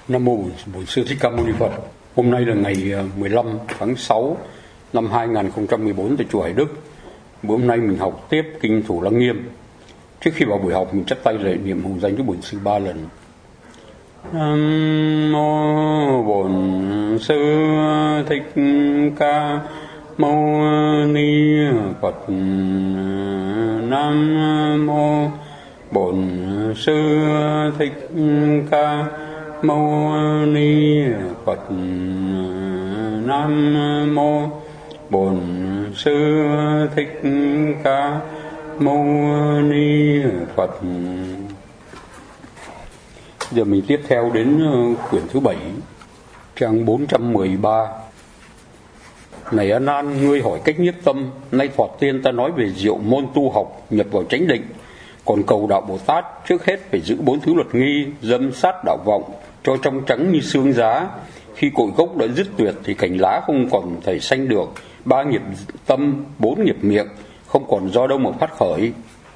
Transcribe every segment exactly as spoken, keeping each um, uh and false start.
Nam mô Bổn Sư Thích Ca Mâu Ni Phật. Hôm nay là ngày mười lăm tháng sáu năm hai nghìn không trăm mười bốn tại chùa Hải Đức. Bữa hôm nay mình học tiếp kinh Thủ Lăng Nghiêm. Trước khi vào buổi học mình chắp tay lễ niệm hồng danh cho Bổn Sư ba lần. Nam mô Bổn Sư Thích Ca Mâu Ni Phật. Nam mô Bổn Sư Thích Ca Mâu Ni Phật. Nam mô Bổn Sư Thích Ca Mâu Ni Phật. Giờ mình tiếp theo đến quyển thứ bảy, trang bốn trăm mười ba. Này A Nan, ngươi hỏi cách nhiếp tâm, nay thoạt tiên ta nói về diệu môn tu học, nhập vào chánh định. Còn cầu đạo Bồ Tát, trước hết phải giữ bốn thứ luật nghi, dâm sát đạo vọng, cho trong trắng như xương giá. Khi cội gốc đã dứt tuyệt thì cành lá không còn thể sanh được. Ba nghiệp tâm, bốn nghiệp miệng, không còn do đâu mà phát khởi.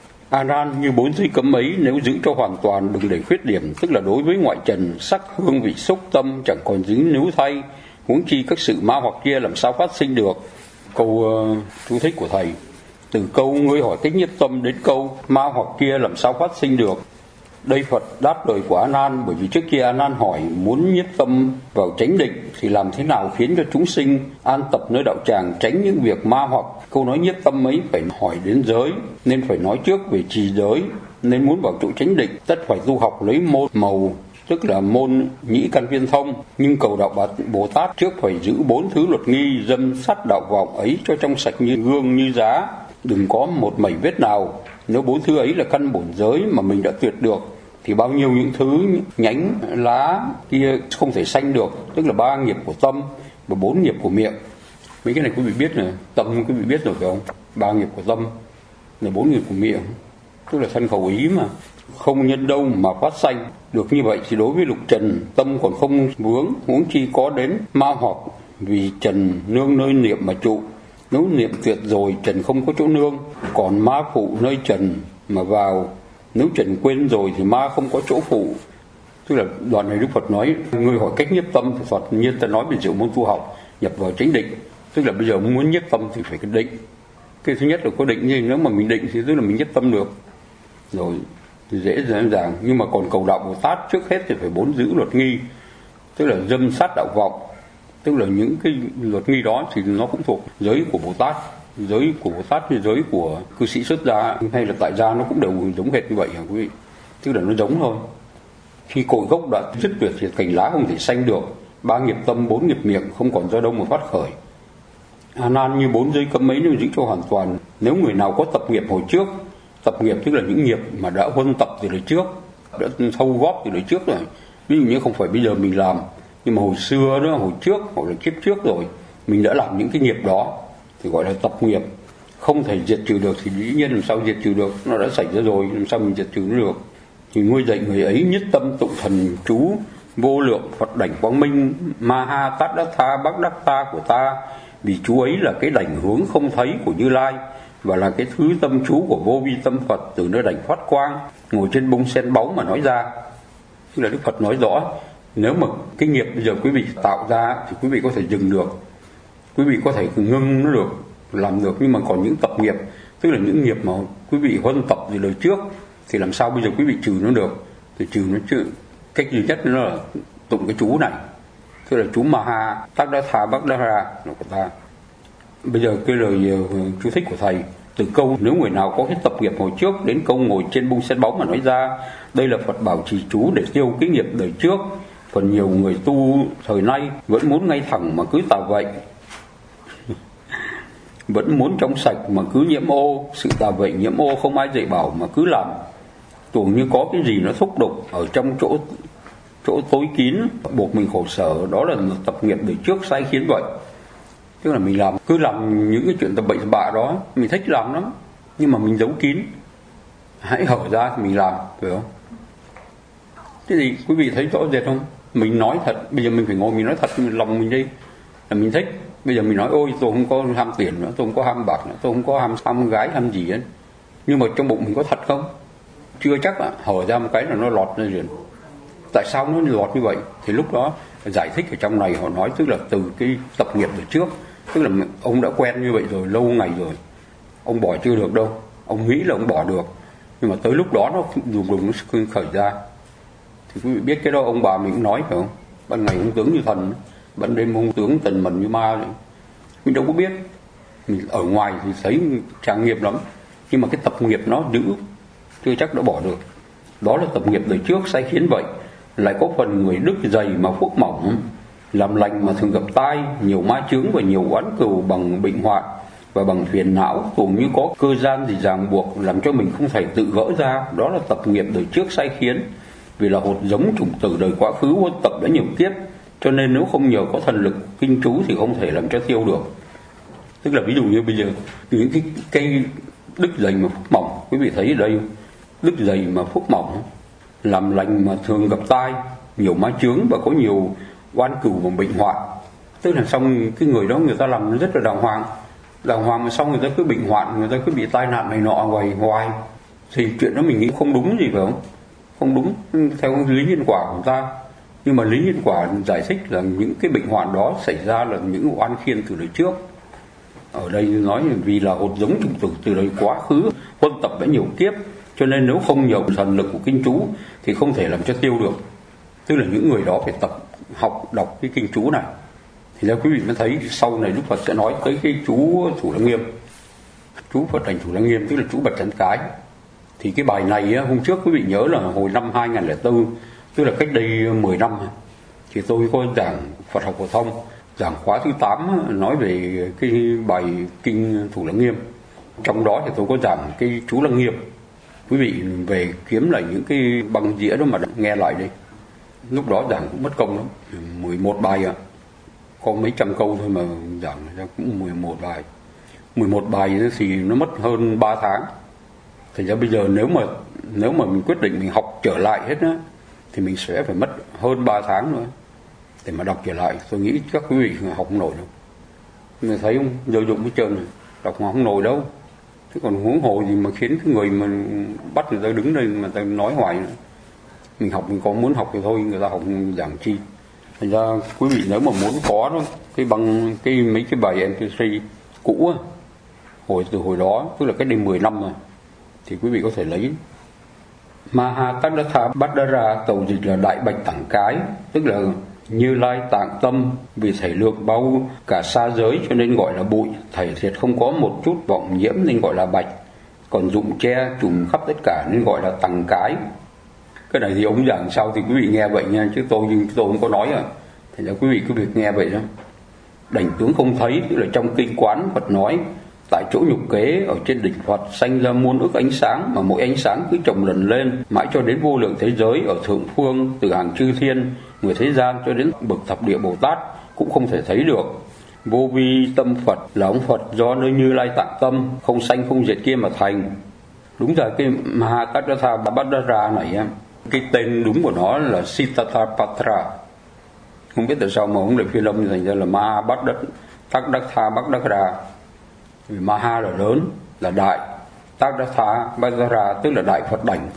A Nan, như bốn giới cấm ấy, nếu giữ cho hoàn toàn, đừng để khuyết điểm, tức là đối với ngoại trần, sắc, hương, vị, xúc, tâm chẳng còn dính níu thay. Huống chi các sự ma hoặc kia làm sao phát sinh được. Câu uh, chú thích của thầy. Từ câu ngươi hỏi cách nhiếp tâm đến câu ma hoặc kia làm sao phát sinh được. Đây Phật đáp lời của A Nan, bởi vì trước kia A Nan hỏi muốn nhiếp tâm vào chánh định thì làm thế nào khiến cho chúng sinh an tập nơi đạo tràng, tránh những việc ma hoặc. Câu nói nhiếp tâm ấy phải hỏi đến giới, nên phải nói trước về trì giới. Nên muốn vào chỗ chánh định tất phải tu học lấy môn màu, tức là môn nhĩ căn viên thông. Nhưng cầu đạo Bồ Tát trước phải giữ bốn thứ luật nghi, dâm sát đạo vọng ấy cho trong sạch như gương như giá, đừng có một mảy vết nào. Nếu bốn thứ ấy là căn bổn giới mà mình đã tuyệt được thì bao nhiêu những thứ nhánh lá kia không thể sanh được, tức là ba nghiệp của tâm và bốn nghiệp của miệng. Mấy cái này quý vị biết rồi, tâm quý vị biết rồi phải không? Ba nghiệp của tâm là bốn nghiệp của miệng, tức là thân khẩu ý mà không nhân đâu mà phát sanh được. Như vậy thì đối với lục trần tâm còn không vướng, huống chi có đến ma hoặc, vì trần nương nơi niệm mà trụ. Nếu niệm tuyệt rồi trần không có chỗ nương, còn ma phụ nơi trần mà vào. Nếu trần quên rồi thì ma không có chỗ phụ. Tức là đoạn này Đức Phật nói người hỏi cách nhiếp tâm thì Phật nhiên ta nói về diệu môn tu học, nhập vào chánh định. Tức là bây giờ muốn nhiếp tâm thì phải cái định. Cái thứ nhất là có định, nhưng nếu mà mình định thì tức là mình nhiếp tâm được rồi thì dễ dàng. Nhưng mà còn cầu đạo Bồ Tát trước hết thì phải bốn giữ luật nghi, tức là dâm sát đạo vọng. Tức là những cái luật nghi đó thì nó cũng thuộc giới của Bồ Tát. Giới của Bồ Tát như giới của cư sĩ xuất gia hay là tại gia nó cũng đều giống hệt như vậy hả quý vị? Tức là nó giống thôi. Khi cội gốc đã dứt tuyệt thì cành lá không thể sanh được. Ba nghiệp tâm, bốn nghiệp miệng, không còn do đâu mà phát khởi. A Nan, như bốn giới cấm ấy nếu giữ cho hoàn toàn, nếu người nào có tập nghiệp hồi trước, tập nghiệp tức là những nghiệp mà đã huân tập từ đời trước, đã thâu góp từ đời trước rồi. Ví dụ như không phải bây giờ mình làm, nhưng mà hồi xưa đó, hồi trước hoặc là kiếp trước rồi mình đã làm những cái nghiệp đó thì gọi là tập nghiệp, không thể diệt trừ được. Thì dĩ nhiên làm sao diệt trừ được, nó đã xảy ra rồi, làm sao mình diệt trừ nó được. Thì nuôi dạy người ấy nhất tâm tụng thần chú vô lượng Phật đảnh quang minh ma ha tát đắc tha bắc đắc ta của ta. Vì chú ấy là cái đảnh hướng không thấy của Như Lai, và là cái thứ tâm chú của vô vi tâm Phật, từ nơi đảnh phát quang ngồi trên bông sen báu mà nói ra. Tức là Đức Phật nói rõ, nếu mà cái nghiệp bây giờ quý vị tạo ra thì quý vị có thể dừng được, quý vị có thể ngưng nó được, làm được. Nhưng mà còn những tập nghiệp, tức là những nghiệp mà quý vị huân tập từ đời trước thì làm sao bây giờ quý vị trừ nó được? Thì trừ nó chứ cách duy nhất nó là tụng cái chú này, tức là chú Maha Tát Đa Tha Bắc Đa Ra của ta. Bây giờ cái lời chú thích của thầy, từ câu nếu người nào có cái tập nghiệp hồi trước đến câu ngồi trên bông sen bóng mà nói ra, đây là Phật bảo trì chú để tiêu cái nghiệp đời trước. Phần nhiều người tu thời nay vẫn muốn ngay thẳng mà cứ tà vậy, vẫn muốn trong sạch mà cứ nhiễm ô. Sự tà vậy nhiễm ô không ai dạy bảo mà cứ làm, tưởng như có cái gì nó thúc đục ở trong chỗ chỗ tối kín buộc mình khổ sở. Đó là tập nghiệp đời trước sai khiến vậy. Tức là mình làm cứ làm những cái chuyện tập bậy bạ đó, mình thích làm lắm, nhưng mà mình giấu kín. Hãy hở ra thì mình làm, phải không? Thế thì quý vị thấy rõ rệt không? Mình nói thật, bây giờ mình phải ngồi mình nói thật lòng mình đi, là mình thích. Bây giờ mình nói ôi tôi không có ham tiền nữa, tôi không có ham bạc nữa, tôi không có ham ham gái ham gì ấy. Nhưng mà trong bụng mình có thật không? Chưa chắc ạ. Hở ra một cái là nó lọt ra rồi. tại sao nó lọt như vậy? Thì lúc đó giải thích ở trong này họ nói tức là từ cái tập nghiệp từ trước, tức là ông đã quen như vậy rồi lâu ngày rồi, ông bỏ chưa được đâu, ông nghĩ là ông bỏ được, nhưng mà tới lúc đó nó đùng đùng nó khởi ra. Thì quý vị biết cái đó ông bà mình cũng nói phải không? Ban ngày ông tướng như thần, ban đêm ông tướng tần mần như ma đấy. Mình đâu có biết, mình ở ngoài thì thấy tràng nghiệp lắm, nhưng mà cái tập nghiệp nó giữ chưa chắc đã bỏ được. Đó là tập nghiệp đời trước sai khiến vậy. Lại có phần người đức dày mà phúc mỏng, làm lành mà thường gặp tai, nhiều ma chướng và nhiều oán cừu bằng bệnh hoạn và bằng phiền não, cũng như có cơ gian gì ràng buộc làm cho mình không thể tự gỡ ra. Đó là tập nghiệp đời trước sai khiến. Vì là hột giống chủng tử đời quá khứ huân tập đã nhiều kiếp, cho nên nếu không nhờ có thần lực kinh chú thì không thể làm cho tiêu được. Tức là ví dụ như bây giờ những cái cây đức dày mà phúc mỏng, quý vị thấy ở đây đức dày mà phúc mỏng, làm lành mà thường gặp tai, nhiều ma chướng và có nhiều oan cừu và bệnh hoạn. Tức là xong cái người đó người ta làm rất là đàng hoàng, đàng hoàng mà xong người ta cứ bệnh hoạn, người ta cứ bị tai nạn này nọ hoài hoài, thì chuyện đó mình nghĩ không đúng gì phải không? Không đúng theo lý nhân quả của ta. Nhưng mà lý nhân quả giải thích là những cái bệnh hoạn đó xảy ra là những oan khiên từ đời trước. Ở đây nói vì là hột giống chủng tử từ đời quá khứ huân tập đã nhiều kiếp, cho nên nếu không nhờ thần lực của kinh chú thì không thể làm cho tiêu được. Tức là những người đó phải tập học đọc cái kinh chú này. Thì ra quý vị mới thấy sau này Đức Phật sẽ nói tới cái chú Thủ Lăng Nghiêm, chú Phật Đảnh Thủ Lăng Nghiêm, tức là chú Bạch Trấn Cái. Thì cái bài này hôm trước quý vị nhớ là hồi năm hai nghìn lẻ bốn, tức là cách đây mười năm, thì tôi có giảng Phật học phổ thông, giảng khóa thứ tám nói về cái bài kinh Thủ Lăng Nghiêm. Trong đó thì tôi có giảng cái chú Lăng Nghiêm. Quý vị về kiếm lại những cái băng đĩa đó mà nghe lại đi. Lúc đó giảng cũng mất công lắm, mười một bài ạ. À. Có mấy trăm câu thôi mà giảng ra cũng mười một bài. mười một bài thì nó mất hơn ba tháng. Thành ra bây giờ nếu mà nếu mà mình quyết định mình học trở lại hết á, thì mình sẽ phải mất hơn ba tháng nữa để mà đọc trở lại. Tôi nghĩ các quý vị học không nổi đâu. Mình thấy không, vô dụng hết trơn rồi, đọc mà không nổi đâu. Thế còn huống hồ gì mà khiến cái người mà bắt người ta đứng đây mà ta nói hoài nữa. Mình học mình có muốn học thì thôi, người ta học giảng chi. Thành ra quý vị nếu mà muốn có đó, cái bằng cái mấy cái bài em pê ba cũ á, hồi từ hồi đó, tức là cách đây mười năm rồi, thì quý vị có thể lấy. Mahatagdatha Bhaddara tàu dịch là đại bạch tẳng cái, tức là Như Lai tạng tâm, vì thể lượng bao cả xa giới cho nên gọi là bụi, thể thiệt không có một chút vọng nhiễm nên gọi là bạch, còn dụng che trùm khắp tất cả nên gọi là tằng cái. Cái này thì ông giảng sau thì quý vị nghe vậy nha, chứ tôi nhưng tôi không có nói à. Thành ra quý vị cứ việc nghe vậy đó. Đảnh tướng không thấy, tức là trong kinh quán Phật nói, tại chỗ nhục kế ở trên đỉnh Phật sanh ra muôn ức ánh sáng, mà mỗi ánh sáng cứ chồng lần lên mãi cho đến vô lượng thế giới ở thượng phương, từ hàng chư thiên, người thế gian cho đến bậc thập địa Bồ Tát cũng không thể thấy được. Vô vi tâm Phật là ông Phật do nơi Như Lai tạng tâm không sanh không diệt kia mà thành. Đúng ra cái Mahatagdatha Bhaddara này em, cái tên đúng của nó là Siddhartha. Không biết tại sao mà ông lại phiên âm thành ra là Mahatagdatha Bhaddara. Vì Maha là lớn, là đại, Tagdatha Bhaddara tức là đại Phật Đảnh.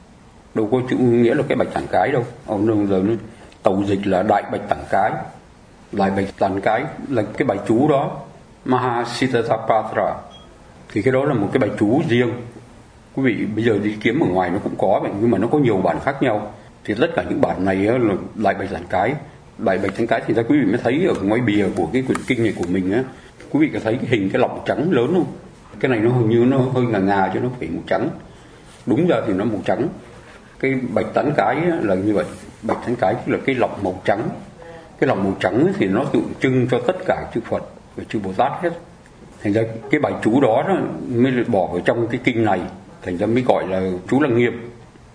Đâu có chữ nghĩa là cái bạch tẳng cái đâu. Ông đâu giờ nó tàu dịch là đại bạch tẳng cái. Đại bạch tẳng cái là cái bài chú đó, Maha Siddhartha. Thì cái đó là một cái bài chú riêng. Quý vị bây giờ đi kiếm ở ngoài nó cũng có vậy, nhưng mà nó có nhiều bản khác nhau. Thì tất cả những bản này là đại bạch tẳng cái. Đại bạch tẳng cái thì ra quý vị mới thấy ở ngoài bìa của cái quyển kinh này của mình á. Quý vị có thấy cái hình cái lọng trắng lớn không? Cái này nó hình như nó hơi ngà ngà chứ nó phải màu trắng. Đúng ra thì nó màu trắng. Cái bạch tánh cái là như vậy. Bạch tánh cái là cái lọng màu trắng. Cái lọng màu trắng thì nó tượng trưng cho tất cả chư Phật và chư Bồ Tát hết. Thành ra cái bài chú đó, đó mới bỏ vào trong cái kinh này. Thành ra mới gọi là chú Lăng Nghiêm.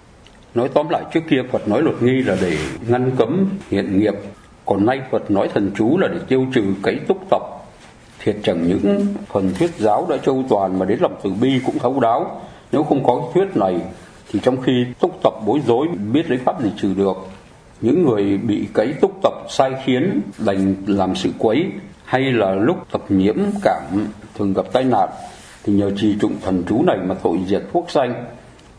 Nói tóm lại, trước kia Phật nói luật nghi là để ngăn cấm hiện nghiệp. Còn nay Phật nói thần chú là để tiêu trừ cấy túc tập. Thiệt chẳng những phần thuyết giáo đã châu toàn mà đến lòng từ bi cũng thấu đáo. Nếu không có cái thuyết này thì trong khi túc tập bối rối biết lấy pháp gì trừ được. Những người bị cấy túc tập sai khiến đành làm sự quấy, hay là lúc tập nhiễm cảm thường gặp tai nạn thì nhờ trì tụng thần chú này mà tội diệt phúc sanh.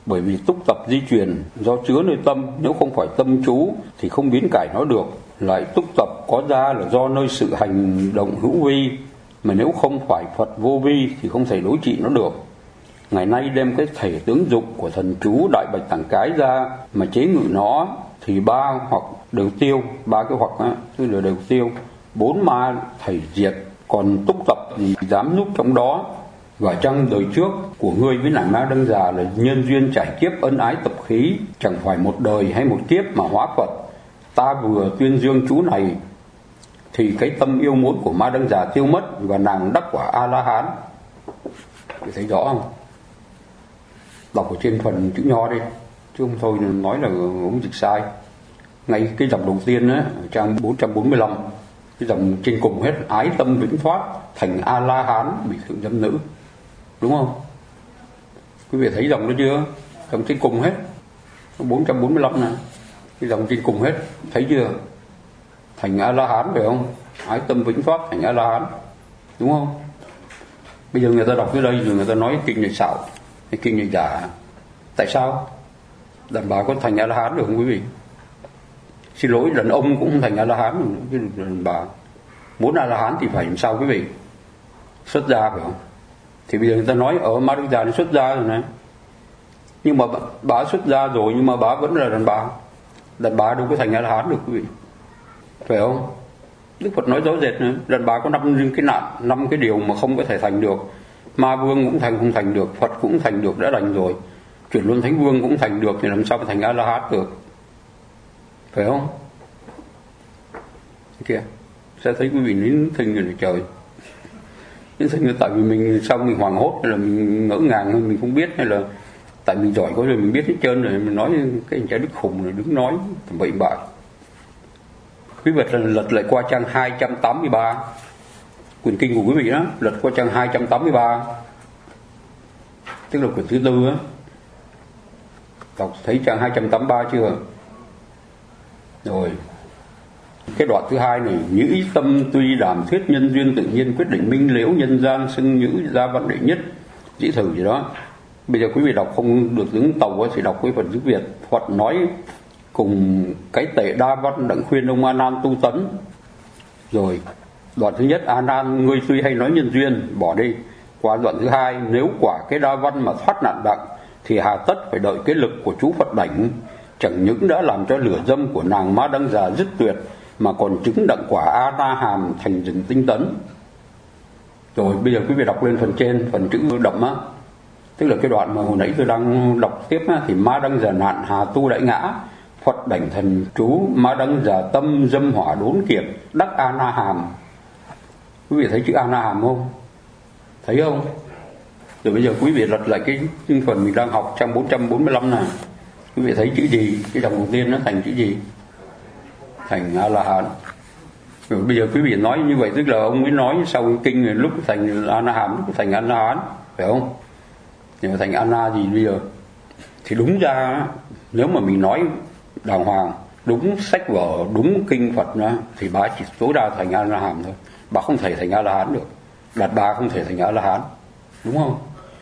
Bởi vì túc tập di truyền do chứa nơi tâm, nếu không phải tâm chú thì không biến cải nó được. Lại túc tập có ra là do nơi sự hành động hữu vi, mà nếu không phải Phật vô vi thì không thể đối trị nó được. Ngày nay đem cái thể tướng dụng của thần chú Đại Bạch Tạng Cái ra mà chế ngự nó thì ba hoặc đều tiêu, ba cái hoặc á, tức là đều tiêu, bốn ma thầy diệt, còn túc tập gì dám núp trong đó. Và chăng đời trước của ngươi với nàng Ma Đăng Già là nhân duyên trải kiếp ân ái tập khí, chẳng phải một đời hay một kiếp mà hóa Phật. Ta vừa tuyên dương chú này thì cái tâm yêu muốn của Ma Đăng Già tiêu mất và nàng đắc quả A La Hán. Chị thấy rõ không? Đọc ở trên phần chữ nho đi, chứ không thôi nói là ông dịch sai. Ngay cái dòng đầu tiên á, trang bốn trăm bốn mươi lăm, cái dòng trên cùng hết, ái tâm vĩnh thoát thành A La Hán bị thượng dâm nữ, đúng không? Quý vị thấy dòng đó chưa? Dòng trên cùng hết, bốn trăm bốn mươi lăm này, cái dòng trên cùng hết, thấy chưa? Thành A La Hán phải không? Ái tâm vĩnh thoát thành A La Hán, đúng không? Bây giờ người ta đọc tới đây rồi người ta nói kinh này xạo, cái kinh này giả. Tại sao? Đàn bà có thành A La Hán được không quý vị? Xin lỗi, đàn ông cũng không thành A La Hán được, chứ đàn bà muốn A La Hán thì phải làm sao quý vị? Xuất gia phải không? Thì bây giờ người ta nói ở Ma Đăng Già nó xuất gia rồi này, nhưng mà bà xuất gia rồi nhưng mà bà vẫn là đàn bà. Đàn bà đâu có thành A La Hán được quý vị, phải không? Đức Phật nói rõ rệt nữa, đàn bà có năm cái nạn, năm cái điều mà không có thể thành được. Ma vương cũng thành không thành được, Phật cũng thành được đã đành rồi, chuyển luân thánh vương cũng thành được thì làm sao mà thành A La Hán được, phải không? Kìa, sẽ thấy quý vị nín thinh rồi trời. Nín thinh là tại vì mình sao mình hoảng hốt, hay là mình ngỡ ngàng, mình không biết, hay là tại mình giỏi quá rồi mình biết hết trơn rồi, mình nói cái anh trái đức khùng rồi đứng nói bậy bạ. Quý vị lật lại qua trang hai trăm tám mươi ba, quyển kinh của quý vị đó, lật qua trang hai trăm tám mươi ba, tức là quyển thứ tư á. Đọc thấy trang hai trăm tám mươi ba chưa? Rồi. Cái đoạn thứ hai này, nhữ ý tâm tuy đàm thuyết nhân duyên tự nhiên quyết định minh liễu nhân gian xưng nhữ gia văn đệ nhất, dĩ thử gì đó. Bây giờ quý vị đọc không được đứng tàu thì đọc cái phần chữ Việt. Phật nói cùng cái tệ đa văn đặng khuyên ông A Nan tu tấn. Rồi đoạn thứ nhất, A Nan ngươi tuy hay nói nhân duyên bỏ đi. Qua đoạn thứ hai, nếu quả cái đa văn mà thoát nạn đặng thì hà tất phải đợi cái lực của chú Phật đảnh, chẳng những đã làm cho lửa dâm của nàng Ma Đăng Già dứt tuyệt mà còn chứng đặng quả A Na Hàm thành rừng tinh tấn. Rồi bây giờ quý vị đọc lên phần trên, phần chữ đậm á, tức là cái đoạn mà hồi nãy tôi đang đọc tiếp á, thì Ma Đăng Già nạn hà tu đại ngã, Phật đảnh thần chú Ma Đăng Già tâm dâm hỏa đốn kiệt đắc A Na Hàm. Quý vị thấy chữ A Na Hàm không? Thấy không? Rồi bây giờ quý vị lật lại cái phần mình đang học trang bốn trăm bốn mươi lăm này, quý vị thấy chữ gì? Cái dòng đầu tiên nó thành chữ gì? Thành A La Hán. Rồi bây giờ quý vị nói như vậy tức là ông mới nói sau kinh rồi, lúc thành A Na Hàm, lúc thành A Na Hán, phải không? Nhưng mà thành A Na gì bây giờ? Thì đúng ra nếu mà mình nói đàng hoàng, đúng sách vở, đúng kinh Phật đó, thì bà chỉ tối đa thành A La Hàm thôi, bà không thể thành A La Hán được. Đàn bà không thể thành A La Hán, đúng không?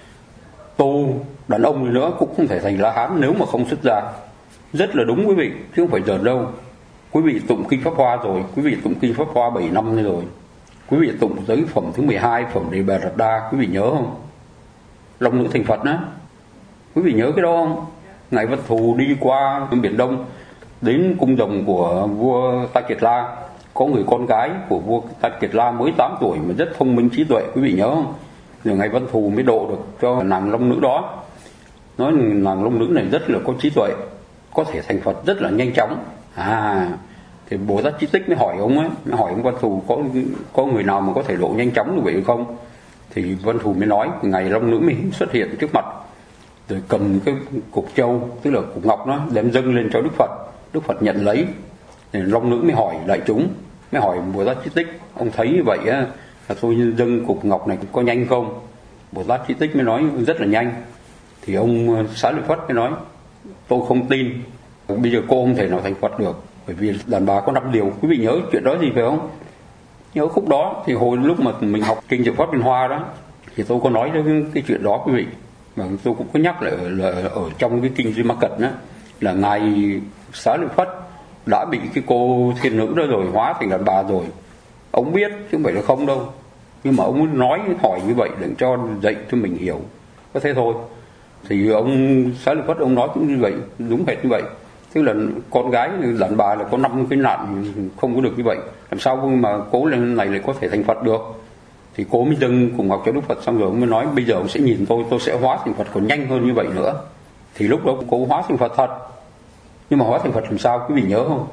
Tu đàn ông nữa cũng không thể thành La Hán nếu mà không xuất gia. Rất là đúng quý vị, chứ không phải giỡn đâu. Quý vị tụng kinh Pháp Hoa rồi, quý vị tụng kinh Pháp Hoa bảy năm rồi, quý vị tụng tới phẩm thứ mười hai, phẩm Đề Bà Đạt Đa, quý vị nhớ không? Long nữ thành Phật đó, quý vị nhớ cái đó không? Ngài Văn Thù đi qua Biển Đông đến cung rồng của vua Ta Kiệt La, có người con gái của vua Ta Kiệt La mới tám tuổi mà rất thông minh trí tuệ, quý vị nhớ không? Rồi Ngài Văn Thù mới độ được cho nàng long nữ đó, nói nàng long nữ này rất là có trí tuệ, có thể thành Phật rất là nhanh chóng. À, thì Bồ Tát Chí Tích mới hỏi ông ấy, mới hỏi ông Văn Thù có có người nào mà có thể độ nhanh chóng như vậy không? Thì Văn Thù mới nói, ngày long nữ mới xuất hiện trước mặt, rồi cầm cái cục châu, tức là cục ngọc đó, đem dâng lên cho Đức Phật. Đức Phật nhận lấy. Thì long nữ mới hỏi đại chúng, mới hỏi Bồ Tát Chí Tích, ông thấy như vậy á, là tôi dâng cục ngọc này có nhanh không? Bồ Tát Chí Tích mới nói rất là nhanh. Thì ông Xá Lợi Phất mới nói, tôi không tin, bây giờ cô không thể nào thành Phật được, bởi vì đàn bà có năm điều. Quý vị nhớ chuyện đó gì phải không? Nhớ khúc đó thì hồi lúc mà mình học kinh Diệu Pháp Liên Hoa đó, thì tôi có nói đến cái chuyện đó quý vị. Và tôi cũng có nhắc lại là ở trong cái kinh Duy Ma Cật đó, là ngài Xá Lợi Phất đã bị cái cô thiên nữ đó rồi hóa thành đàn bà rồi. Ông biết chứ không phải là không đâu, nhưng mà ông nói hỏi như vậy để cho dạy cho mình hiểu, có thế thôi. Thì ông Xá Lợi Phất ông nói cũng như vậy, đúng hệt như vậy. Tức là con gái đàn bà là có năm cái nạn không có được như vậy, làm sao mà cố lên này lại có thể thành Phật được. Thì cố mới dâng cùng học cho Đức Phật, xong rồi ông mới nói bây giờ ông sẽ nhìn tôi, tôi sẽ hóa thành Phật còn nhanh hơn như vậy nữa. Thì lúc đó cố hóa thành Phật thật. Nhưng mà hóa thành Phật làm sao, quý vị nhớ không?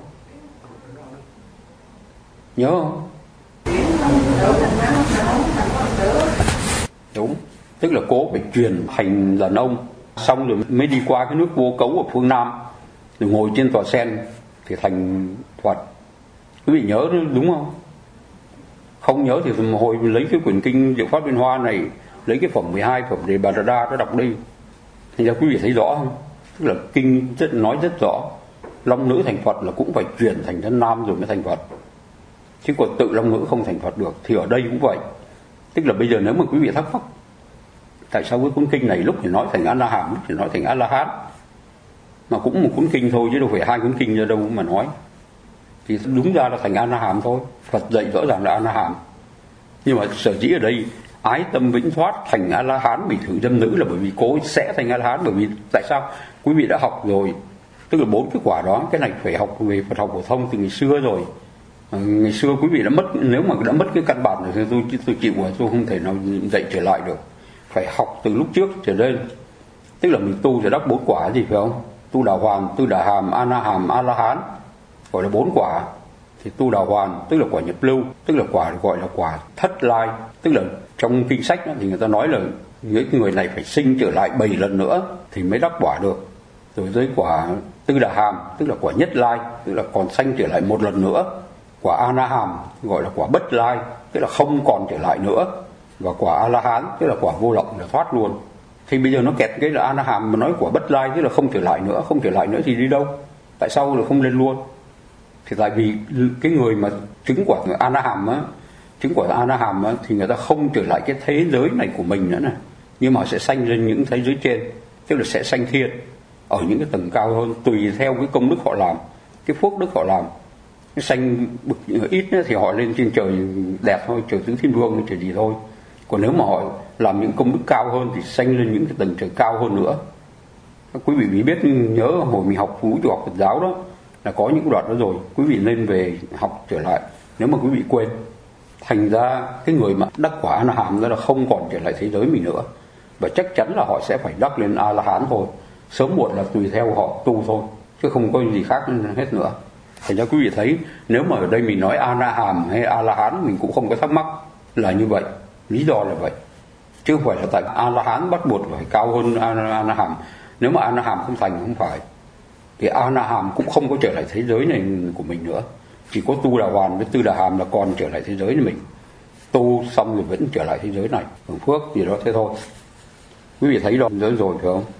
Nhớ không? Đúng, tức là cố phải truyền thành đàn ông, xong rồi mới đi qua cái nước Vô Cấu ở phương Nam, rồi ngồi trên tòa sen thì thành Phật. Quý vị nhớ đúng không? Không nhớ thì hồi lấy cái quyển kinh Diệu Pháp Liên Hoa này, lấy cái phẩm mười hai, phẩm Đề Bà Đà Đa nó đọc đi. Thành ra quý vị thấy rõ không? Tức là kinh rất, nói rất rõ, long nữ thành Phật là cũng phải chuyển thành thân nam rồi mới thành Phật, chứ còn tự long nữ không thành Phật được. Thì ở đây cũng vậy. Tức là bây giờ nếu mà quý vị thắc mắc tại sao cái cuốn kinh này lúc thì nói thành A La Hán, lúc thì nói thành A La Hán, mà cũng một cuốn kinh thôi chứ đâu phải hai cuốn kinh ra đâu mà nói, thì đúng ra là thành A La Hán thôi. Phật dạy rõ ràng là A La Hán. Nhưng mà sở dĩ ở đây ái tâm vĩnh thoát thành A La Hán bị thử dâm nữ là bởi vì cố sẽ thành A La Hán. Bởi vì tại sao? Quý vị đã học rồi, tức là bốn cái quả đó, cái này phải học về Phật học phổ thông từ ngày xưa rồi. À, ngày xưa quý vị đã mất, nếu mà đã mất cái căn bản rồi thì tôi tôi chịu rồi, tôi không thể nào dạy trở lại được. Phải học từ lúc trước trở lên. Tức là mình tu sẽ đắc bốn quả gì phải không? Tu Đà Hoàn, Tu Đà Hàm, A Na Hàm, A La Hán, gọi là bốn quả. Thì Tu Đà Hoàn tức là quả nhập lưu, tức là quả gọi là quả thất lai. Tức là trong kinh sách đó, thì người ta nói là những người này phải sinh trở lại bảy lần nữa thì mới đắc quả được. Rồi tới quả Tư Đà Hàm tức là quả nhất lai, tức là còn sanh trở lại một lần nữa. Quả A Na Hàm gọi là quả bất lai, tức là không còn trở lại nữa. Và quả A La Hán tức là quả vô lậu, là thoát luôn. Thì bây giờ nó kẹt cái là A Na Hàm mà nói quả bất lai, tức là không trở lại nữa. Không trở lại nữa thì đi đâu? Tại sao là không lên luôn? Thì tại vì cái người mà chứng quả A Na Hàm á, chứng quả A Na Hàm á, thì người ta không trở lại cái thế giới này của mình nữa này, nhưng mà sẽ sanh lên những thế giới trên, tức là sẽ sanh thiên ở những cái tầng cao hơn, tùy theo cái công đức họ làm, cái phước đức họ làm. Cái sanh bực ít nữa thì họ lên trên trời đẹp thôi, trời tứ thiên vương trời gì thôi. Còn nếu mà họ làm những công đức cao hơn thì sanh lên những cái tầng trời cao hơn nữa. Quý vị mới biết, nhớ hồi mình học vũ trụ học Phật giáo đó là có những đoạn đó rồi, quý vị nên về học trở lại nếu mà quý vị quên. Thành ra cái người mà đắc quả A La Hán đó là không còn trở lại thế giới mình nữa, và chắc chắn là họ sẽ phải đắc lên A La Hán thôi, sớm muộn là tùy theo họ tu thôi, chứ không có gì khác hết nữa. Thành ra quý vị thấy nếu mà ở đây mình nói A La Hán hay A La Hán mình cũng không có thắc mắc, là như vậy, lý do là vậy, chứ không phải là tại A La Hán bắt buộc phải cao hơn A La Hán. Nếu mà A La Hán không thành không phải, thì A Na Hàm cũng không có trở lại thế giới này của mình nữa. Chỉ có Tu Đà Hoàn với Tư Đà Hàm là còn trở lại thế giới này mình. Tu xong rồi vẫn trở lại thế giới này, hưởng phước gì đó thế thôi. Quý vị thấy đó rồi rồi phải không?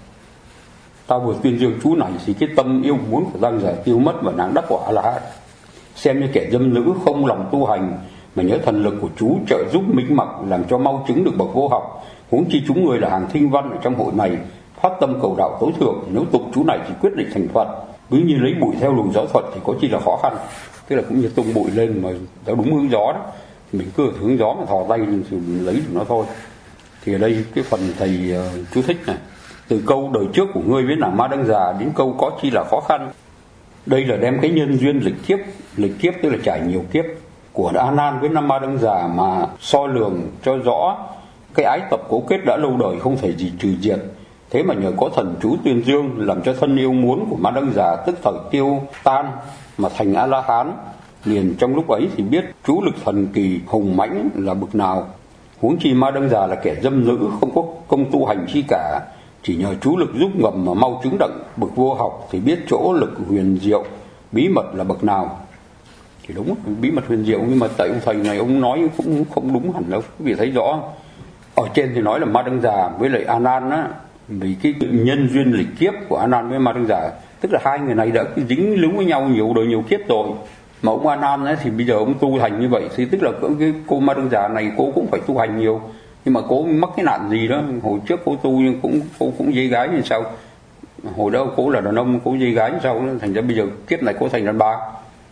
Ta vừa tuyên dương chú này thì cái tâm yêu muốn của Giang Giả tiêu mất và nàng đắc quả A La Hán. Xem như kẻ dâm nữ không lòng tu hành, mà nhớ thần lực của chú trợ giúp minh mặc, làm cho mau chứng được bậc vô học. Huống chi chúng người là hàng thinh văn ở trong hội này, phát tâm cầu đạo tối thượng, nếu tục chú này thì quyết định thành Phật. Cứ như lấy bụi theo luồng gió thuận thì có chi là khó khăn. Tức là cũng như tung bụi lên mà theo đúng hướng gió đó, thì mình cứ hướng gió mà thò tay thì mình lấy được nó thôi. Thì ở đây cái phần thầy uh, chú thích này, từ câu đời trước của ngươi với nàng Ma Đăng Già đến câu có chi là khó khăn, đây là đem cái nhân duyên lịch kiếp, lịch kiếp tức là trải nhiều kiếp của A Nan với Nam Ma Đăng Già mà soi lường cho rõ cái ái tập cố kết đã lâu đời không thể gì trừ diệt. Thế mà nhờ có thần chú tuyên dương làm cho thân yêu muốn của Ma Đăng Già tức thời tiêu tan mà thành A La Hán. Liền trong lúc ấy thì biết chú lực thần kỳ hùng mãnh là bực nào. Huống chi Ma Đăng Già là kẻ dâm nữ, không có công tu hành chi cả, chỉ nhờ chú lực giúp ngầm mà mau chứng đặng bậc vô học, thì biết chỗ lực huyền diệu bí mật là bậc nào. Thì đúng bí mật huyền diệu, nhưng mà tại ông thầy này ông nói cũng không đúng hẳn đâu. Quý vị thấy rõ, ở trên thì nói là Ma Đăng Già với lại A Nan á, vì cái nhân duyên lịch kiếp của A Nan với Ma Đăng Già, tức là hai người này đã dính líu với nhau nhiều đời nhiều kiếp rồi. Mà ông A Nan ấy, thì bây giờ ông tu hành như vậy thì tức là cái cô Ma Đăng Già này cô cũng phải tu hành nhiều, Nhưng mà cô mắc cái nạn gì đó, hồi trước cô tu nhưng cũng cô cũng dây gái như sao, hồi đó cô là đàn ông, cô dây gái như sao, thành ra bây giờ kiếp này cô thành đàn bà,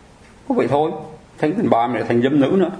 có vậy thôi, thành đàn bà mà lại thành dâm nữ nữa.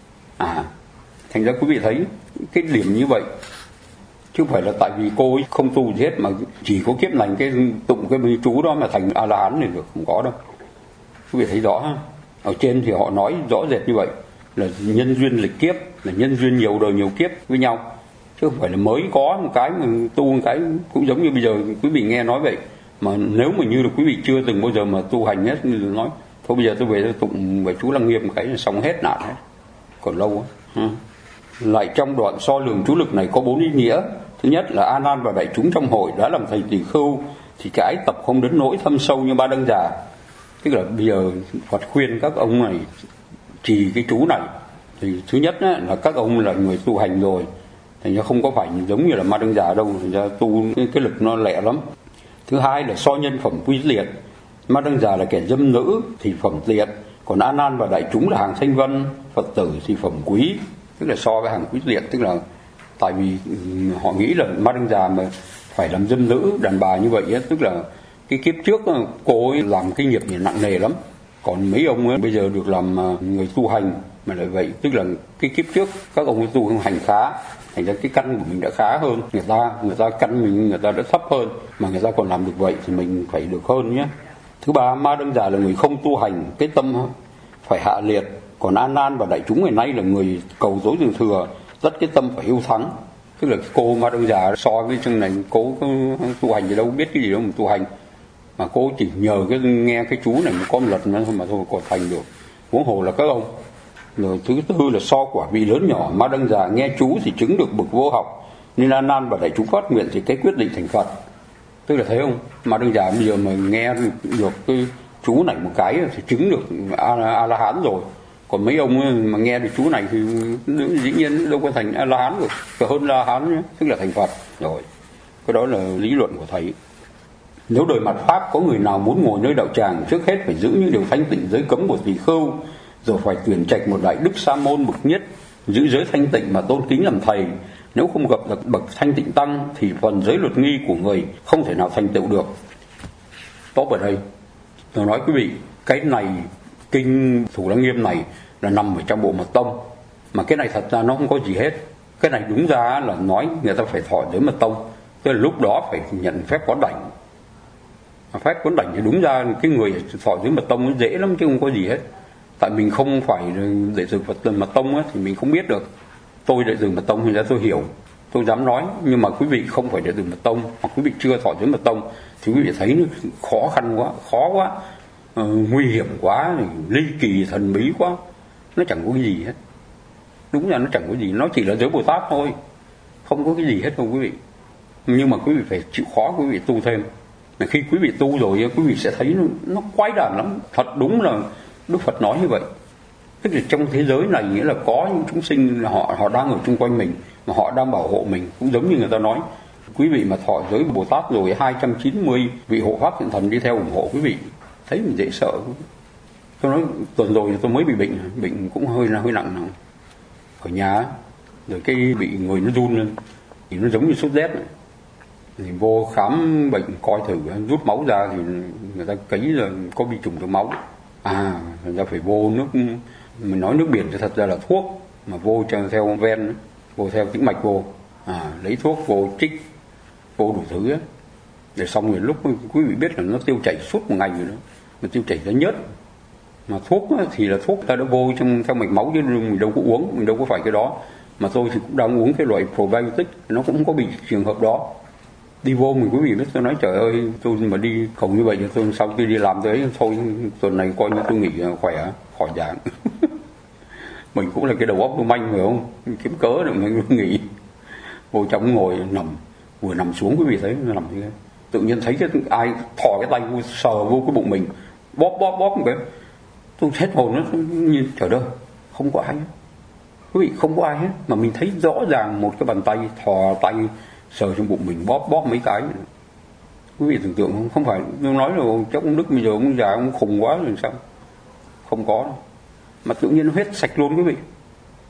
À, thành ra quý vị thấy cái điểm như vậy, chứ không phải là tại vì cô ấy không tu gì hết mà chỉ có kiếp này cái tụng cái chú đó mà thành A La Hán này được, không có đâu. Quý vị thấy rõ ha. Ở trên thì họ nói rõ rệt như vậy, là nhân duyên lịch kiếp, là nhân duyên nhiều đời nhiều kiếp với nhau, chứ không phải là mới có một cái mà tu một cái. Cũng giống như bây giờ quý vị nghe nói vậy, mà nếu mà như là quý vị chưa từng bao giờ mà tu hành hết, như nói thôi bây giờ tôi về tôi tụng về chú Lăng Nghiêm một cái là xong hết nạn hết, còn lâu á. Lại trong đoạn so lường chú lực này có bốn ý nghĩa. Thứ nhất là A Nan và đại chúng trong hội đã làm thầy tỳ khưu thì cái tập không đến nỗi thâm sâu như Ba Đăng Già. Tức là bây giờ Phật khuyên các ông này trì cái chú này thì thứ nhất á, là các ông là người tu hành rồi, thành ra không có phải giống như là Ma Đăng Già đâu, thành ra tu cái, cái lực nó lẹ lắm. Thứ hai là so nhân phẩm quý liệt. Ma Đăng Già là kẻ dâm nữ thì phẩm liệt, còn A Nan và đại chúng là hàng thanh vân, Phật tử thì phẩm quý, tức là so với hàng quý liệt. Tức là tại vì họ nghĩ là Ma Đăng Già mà phải làm dâm nữ đàn bà như vậy ấy, tức là cái kiếp trước cô ấy làm cái nghiệp gì nặng nề lắm, còn mấy ông ấy bây giờ được làm người tu hành mà lại vậy, tức là cái kiếp trước các ông ấy tu hành khá, thành ra cái căn của mình đã khá hơn người ta, người ta căn mình người ta đã thấp hơn mà người ta còn làm được vậy thì mình phải được hơn nhé. Thứ ba, Ma Đăng Già là người không tu hành, cái tâm phải hạ liệt, còn A Nan và đại chúng ngày nay là người cầu dối thường thừa, rất cái tâm phải hiếu thắng. Tức là cô Ma Đăng Già so với chương này cô tu hành gì đâu biết cái gì đâu mà tu hành, mà cô chỉ nhờ cái nghe cái chú này một con lật nữa mà thôi còn thành được, huống hồ là các ông. Rồi thứ tư là so quả vị lớn nhỏ, Ma Đăng Già nghe chú thì chứng được bậc vô học, nên A Nan và đại chúng phát nguyện thì cái quyết định thành Phật. Tức là thấy không, Ma Đăng Già bây giờ mà nghe được cái chú này một cái thì chứng được A La Hán rồi, còn mấy ông mà nghe được chú này thì dĩ nhiên đâu có thành A La Hán được, phải hơn La Hán nhé, tức là thành Phật rồi. Cái đó là lý luận của thầy. Nếu đời mặt pháp có người nào muốn ngồi nơi đạo tràng, trước hết phải giữ những điều thanh tịnh giới cấm của tỳ khưu, rồi phải tuyển trạch một đại đức sa môn bậc nhất, giữ giới thanh tịnh mà tôn kính làm thầy. Nếu không gặp được bậc thanh tịnh tăng thì phần giới luật nghi của người không thể nào thành tựu được. Tốt ở đây tôi nói quý vị, cái này kinh Thủ Lăng Nghiêm này là nằm ở trong bộ mật tông, mà cái này thật ra nó không có gì hết. Cái này đúng ra là nói người ta phải thọ giới mật tông, tức là lúc đó phải nhận phép quán đảnh. Phép quán đảnh thì đúng ra cái người thọ giới mật tông nó dễ lắm chứ không có gì hết. Tại mình không phải đệ tử Phật mật tông á, thì mình không biết được. Tôi đệ tử mật tông thì ra tôi hiểu, tôi dám nói. Nhưng mà quý vị không phải đệ tử mật tông, hoặc quý vị chưa thọ giới mật tông thì quý vị thấy nó khó khăn quá, khó quá, uh, nguy hiểm quá, ly kỳ thần bí quá, nó chẳng có cái gì hết. Đúng là nó chẳng có gì, nó chỉ là giới Bồ Tát thôi, không có cái gì hết đâu quý vị. Nhưng mà quý vị phải chịu khó, quý vị tu thêm. Mà khi quý vị tu rồi quý vị sẽ thấy nó, nó quái đản lắm. Thật đúng là Đức Phật nói như vậy. Tức là trong thế giới này nghĩa là có những chúng sinh họ họ đang ở chung quanh mình, mà họ đang bảo hộ mình. Cũng giống như người ta nói, quý vị mà thọ giới Bồ Tát rồi hai trăm chín mươi vị hộ pháp thiện thần đi theo ủng hộ quý vị, thấy mình dễ sợ. Tôi nói tuần rồi tôi mới bị bệnh, bệnh cũng hơi là hơi nặng nào. Ở nhà rồi cái bị người nó run lên, thì nó giống như sốt rét này. Thì vô khám bệnh coi thử, rút máu ra thì người ta cấy là có vi trùng trong máu. À, người ta phải vô nước, mình nói nước biển thì thật ra là thuốc, mà vô theo ven, vô theo tĩnh mạch vô, à, lấy thuốc vô trích, vô đủ thứ á. Để xong rồi lúc quý vị biết là nó tiêu chảy suốt một ngày rồi đó, mà tiêu chảy ra nhớt. Mà thuốc á, thì là thuốc ta đã vô trong theo mạch máu chứ mình đâu có uống, mình đâu có phải cái đó. Mà tôi thì cũng đang uống cái loại probiotic, nó cũng không có bị trường hợp đó. Đi vô mình quý vị biết, tôi nói trời ơi, tôi mà đi không như vậy thì tôi sau khi đi làm tới thôi tuần này coi như tôi nghỉ khỏe, khỏi giảng. Mình cũng là cái đầu óc tôi manh phải không, kiếm cớ để mình nghỉ. Vô trong ngồi nằm, vừa nằm xuống quý vị thấy nó nằm như thế, tự nhiên thấy cái ai thò cái tay vô, sờ vô cái bụng mình, bóp bóp bóp một cái, tôi hết hồn. Nó nhìn trời ơi, không có ai hết. Quý vị không có ai hết, mà mình thấy rõ ràng một cái bàn tay thò tay sờ trong bụng mình, bóp bóp mấy cái. Quý vị tưởng tượng không? Không phải tôi nói là chắc ông Đức bây giờ ông già ông khùng quá rồi sao? Không có đâu. Mà tự nhiên nó hết sạch luôn quý vị.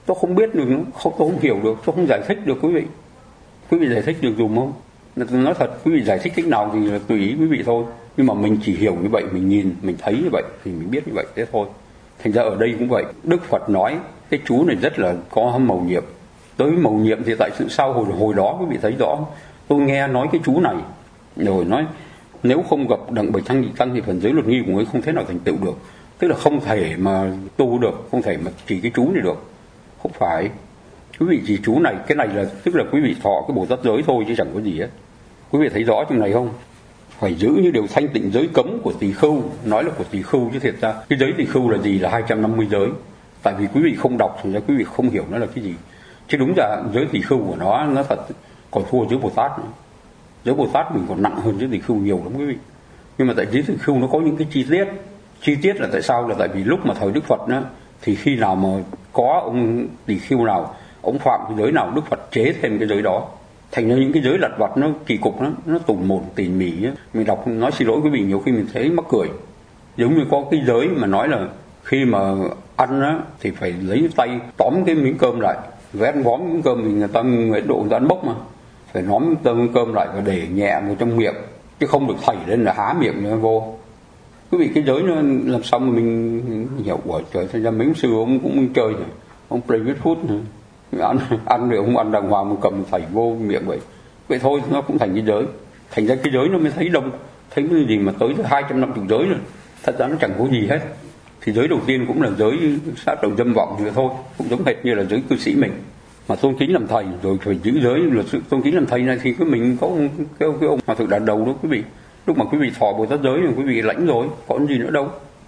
tôi không biết được, không, tôi không hiểu được, tôi không giải thích được quý vị. Quý vị giải thích được dùm không? Tôi nói thật, quý vị giải thích cách nào thì là tùy ý quý vị thôi. Nhưng mà mình chỉ hiểu như vậy, mình nhìn, mình thấy như vậy thì mình biết như vậy thế thôi. Thành ra ở đây cũng vậy. Đức Phật nói cái chú này rất là có mầu nhiệm. Tới mầu nhiệm thì tại sự sau hồi hồi đó quý vị thấy rõ. Tôi nghe nói cái chú này rồi nói nếu không gặp đặng bậc thanh nhị tăng thì phần giới luật nghi của người không thể nào thành tựu được. Tức là không thể mà tu được, không thể mà chỉ cái chú này được. Không phải. Quý vị chỉ chú này, cái này là tức là quý vị thọ cái Bồ Tát giới thôi chứ chẳng có gì hết. Quý vị thấy rõ trong này không? Phải giữ như điều thanh tịnh giới cấm của tỳ khưu, nói là của tỳ khưu chứ thiệt ra cái giới tỳ khưu là gì, là hai trăm năm mươi giới. Tại vì quý vị không đọc thì quý vị không hiểu nó là cái gì. Chứ đúng ra giới tỳ khưu của nó nó thật còn thua giới Bồ Tát nữa. Giới Bồ Tát mình còn nặng hơn giới tỳ khưu nhiều lắm quý vị. Nhưng mà tại giới tỳ khưu nó có những cái chi tiết. Chi tiết là tại sao? Là tại vì lúc mà thời Đức Phật đó, thì khi nào mà có ông tỳ khưu nào, ông phạm cái giới nào, Đức Phật chế thêm cái giới đó. Thành ra những cái giới lặt vặt nó kỳ cục lắm, nó tủn mồn tỉ mỉ. Mình đọc nói xin lỗi quý vị, nhiều khi mình thấy mắc cười. Giống như có cái giới mà nói là khi mà ăn á thì phải lấy tay tóm cái miếng cơm lại, vén vóm miếng cơm thì người ta người độ người ta ăn bốc mà, phải nóm tôm cơm lại và để nhẹ vào trong miệng, chứ không được thảy lên là há miệng nó vô. Quý vị cái giới nó làm sao mà mình hiểu quả trời, thành ra mấy ông sư ông cũng chơi rồi, ông play with food nữa. ăn ăn rồi không ăn đàng hoàng mà cầm thảy vô miệng vậy. Vậy thôi nó cũng thành cái giới. Thành ra cái giới nó mới thấy đông, thấy cái gì mà tới hai trăm năm mươi giới rồi. Thật ra nó chẳng có gì hết. Thì giới đầu tiên cũng là giới sát đầu dâm vọng vậy thôi, cũng giống hệt như là giới cư sĩ mình. Mà tôn kính làm thầy rồi phải giữ giới luật sự tôn kính làm thầy này thì cái mình có cái, cái, cái ông hòa thượng đàn đầu đó quý vị. Lúc mà quý vị thọ Bồ Tát giới thì quý vị lãnh rồi, còn gì nữa đâu.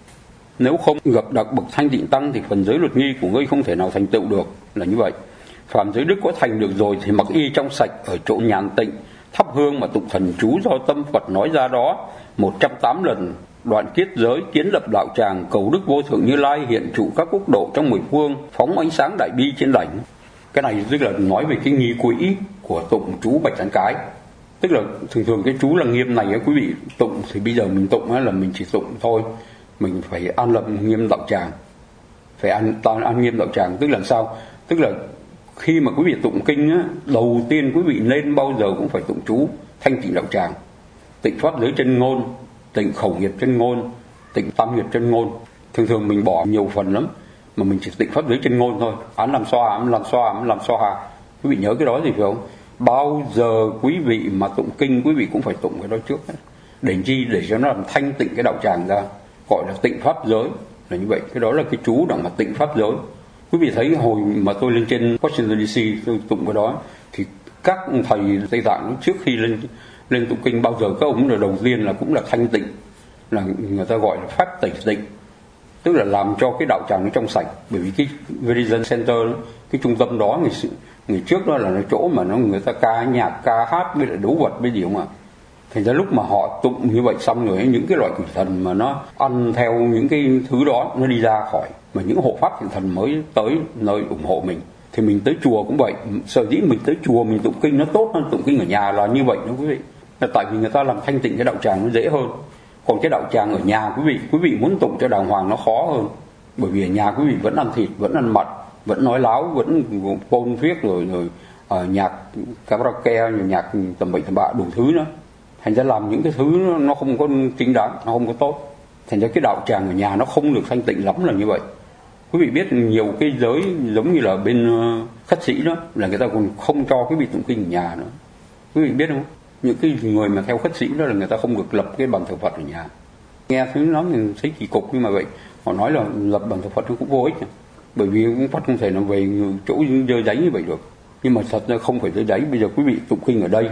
Nếu không gặp đặc bậc thanh tịnh tăng thì phần giới luật nghi của ngươi không thể nào thành tựu được, là như vậy. Phạm giới đức có thành được rồi thì mặc y trong sạch ở chỗ nhàn tịnh, thắp hương mà tụng thần chú do tâm Phật nói ra đó một trăm tám lần, đoạn kiết giới, kiến lập đạo tràng, cầu đức vô thượng Như Lai hiện trụ các quốc độ trong mười phương, phóng ánh sáng đại bi trên đảnh. Cái này tức là nói về cái nghi quỹ của tụng chú Bạch Tán Cái. Tức là thường thường cái chú là nghiêm này á quý vị, tụng thì bây giờ mình tụng á là mình chỉ tụng thôi, mình phải an lập nghiêm đạo tràng, phải an an nghiêm đạo tràng. Tức là sao? Tức là khi mà quý vị tụng kinh á, đầu tiên quý vị nên bao giờ cũng phải tụng chú thanh tịnh đạo tràng, tịnh pháp giới chân ngôn, tịnh khẩu nghiệp chân ngôn, tịnh tam nghiệp chân ngôn. Thường thường mình bỏ nhiều phần lắm, mà mình chỉ tịnh pháp giới chân ngôn thôi. Án làm xoa, án làm xoa, án làm xoa hà. Quý vị nhớ cái đó gì phải không? Bao giờ quý vị mà tụng kinh, quý vị cũng phải tụng cái đó trước. Để chi? Để cho nó làm thanh tịnh cái đạo tràng ra, gọi là tịnh pháp giới, là như vậy. Cái đó là cái chú đặng mà tịnh pháp giới. Quý vị thấy hồi mà tôi lên trên Washington đê xê tôi tụng cái đó, thì các thầy Tây Tạng trước khi lên lên tụng kinh bao giờ các ông là đầu tiên là cũng là thanh tịnh, là người ta gọi là pháp tẩy tịnh, tức là làm cho cái đạo tràng nó trong sạch. Bởi vì cái Verizon Center, cái trung tâm đó ngày, ngày trước đó là nó chỗ mà nó người ta ca nhạc, ca hát với lại đấu vật với gì không ạ. Thành ra lúc mà họ tụng như vậy xong rồi, những cái loại quỷ thần mà nó ăn theo những cái thứ đó nó đi ra khỏi, mà những hộ pháp thiện thần mới tới nơi ủng hộ mình. Thì mình tới chùa cũng vậy, sở dĩ mình tới chùa mình tụng kinh nó tốt hơn tụng kinh ở nhà là như vậy đó quý vị. Là tại vì người ta làm thanh tịnh cái đạo tràng nó dễ hơn. Còn cái đạo tràng ở nhà quý vị, quý vị muốn tụng cho đàng hoàng nó khó hơn. Bởi vì ở nhà quý vị vẫn ăn thịt, vẫn ăn mật, vẫn nói láo, vẫn phôn viết rồi rồi uh, nhạc karaoke, rồi nhạc tầm bậy tầm bạ đủ thứ nữa. Thành ra làm những cái thứ nó không có chính đáng, nó không có tốt. Thành ra cái đạo tràng ở nhà nó không được thanh tịnh lắm là như vậy. Quý vị biết nhiều cái giới giống như là bên uh, khất sĩ đó, là người ta còn không cho quý vị tụng kinh ở nhà nữa. Quý vị biết không? Những cái người mà theo khất sĩ đó là người ta không được lập cái bàn thờ Phật ở nhà. Nghe thứ nói mình thấy kỳ cục, nhưng mà vậy họ nói là lập bàn thờ Phật nó cũng vô ích. Bởi vì cũng Phật không thể nào về chỗ dơ giấy như vậy được. Nhưng mà thật ra không phải dơ giấy. Bây giờ quý vị tụng kinh ở đây,